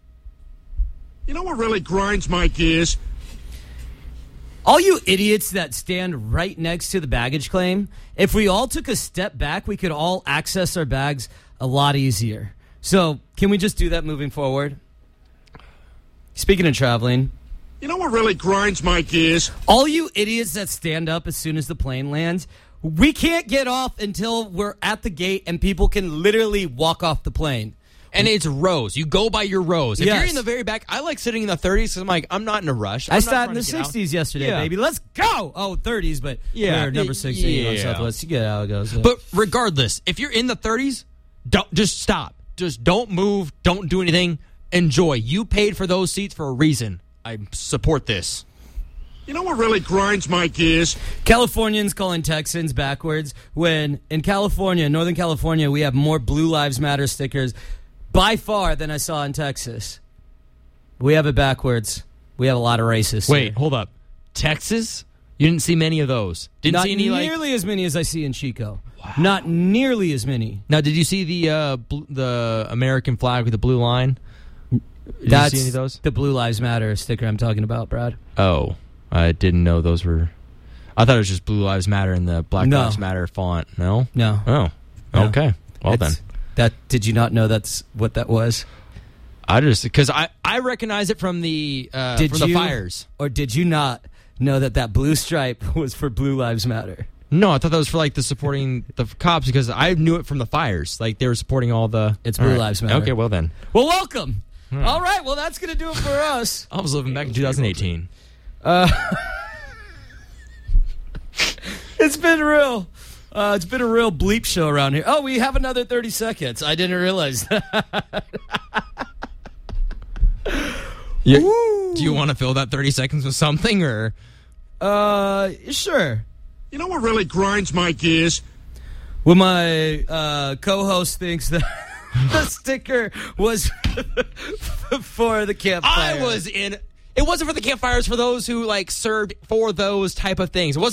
You know what really grinds my gears? All you idiots that stand right next to the baggage claim, if we all took a step back, we could all access our bags a lot easier. So, can we just do that moving forward? Speaking of traveling, You know what really grinds my gears? all you idiots that stand up as soon as the plane lands, we can't get off until we're at the gate and people can literally walk off the plane. And it's rows. You go by your rows. If Yes. you're in the very back, I like sitting in the thirties because I'm like, I'm not in a rush. I'm I not sat in trying the to get out. sixties yesterday, Yeah. baby. Let's go! Oh, thirties, but Yeah. we're number sixteen on Yeah. Southwest. You get how it goes. But regardless, if you're in the thirties, don't just stop. Just don't move. Don't do anything. Enjoy. You paid for those seats for a reason. I support this. You know what really grinds my gears? Californians calling Texans backwards when in California, Northern California, we have more Blue Lives Matter stickers by far than I saw in Texas. We have it backwards. We have a lot of racists. Wait, here. hold up. Texas? You didn't see many of those. Didn't Not see any like. nearly as many as I see in Chico. Wow. Not nearly as many. Now, did you see the uh, bl- the American flag with the blue line? Did That's you see any of those? the Blue Lives Matter sticker I'm talking about, Brad. Oh, I didn't know those were. I thought it was just Blue Lives Matter in the Black No. Lives Matter font. No, No. Oh, No. okay. Well It's- then, That did you not know that's what that was? I just because I I recognize it from the uh, Did from the you fires. or did you not know that that blue stripe was for Blue Lives Matter? No, I thought that was for like the supporting the cops because I knew it from the fires. Like they were supporting all the. It's all Blue right. Lives Matter. Okay, well then, Well, welcome. All right, well that's gonna do it for us. I was living back in twenty eighteen. Uh, it's been real. Uh, it's been a real bleep show around here. Oh, we have another thirty seconds. I didn't realize that. Yeah. Do you want to fill that thirty seconds with something, or? Uh, sure. You know what really grinds my gears? When my uh, co-host thinks that the sticker was for the campfire. I was in. It wasn't for the campfires. For those who like served for those type of things. It wasn't.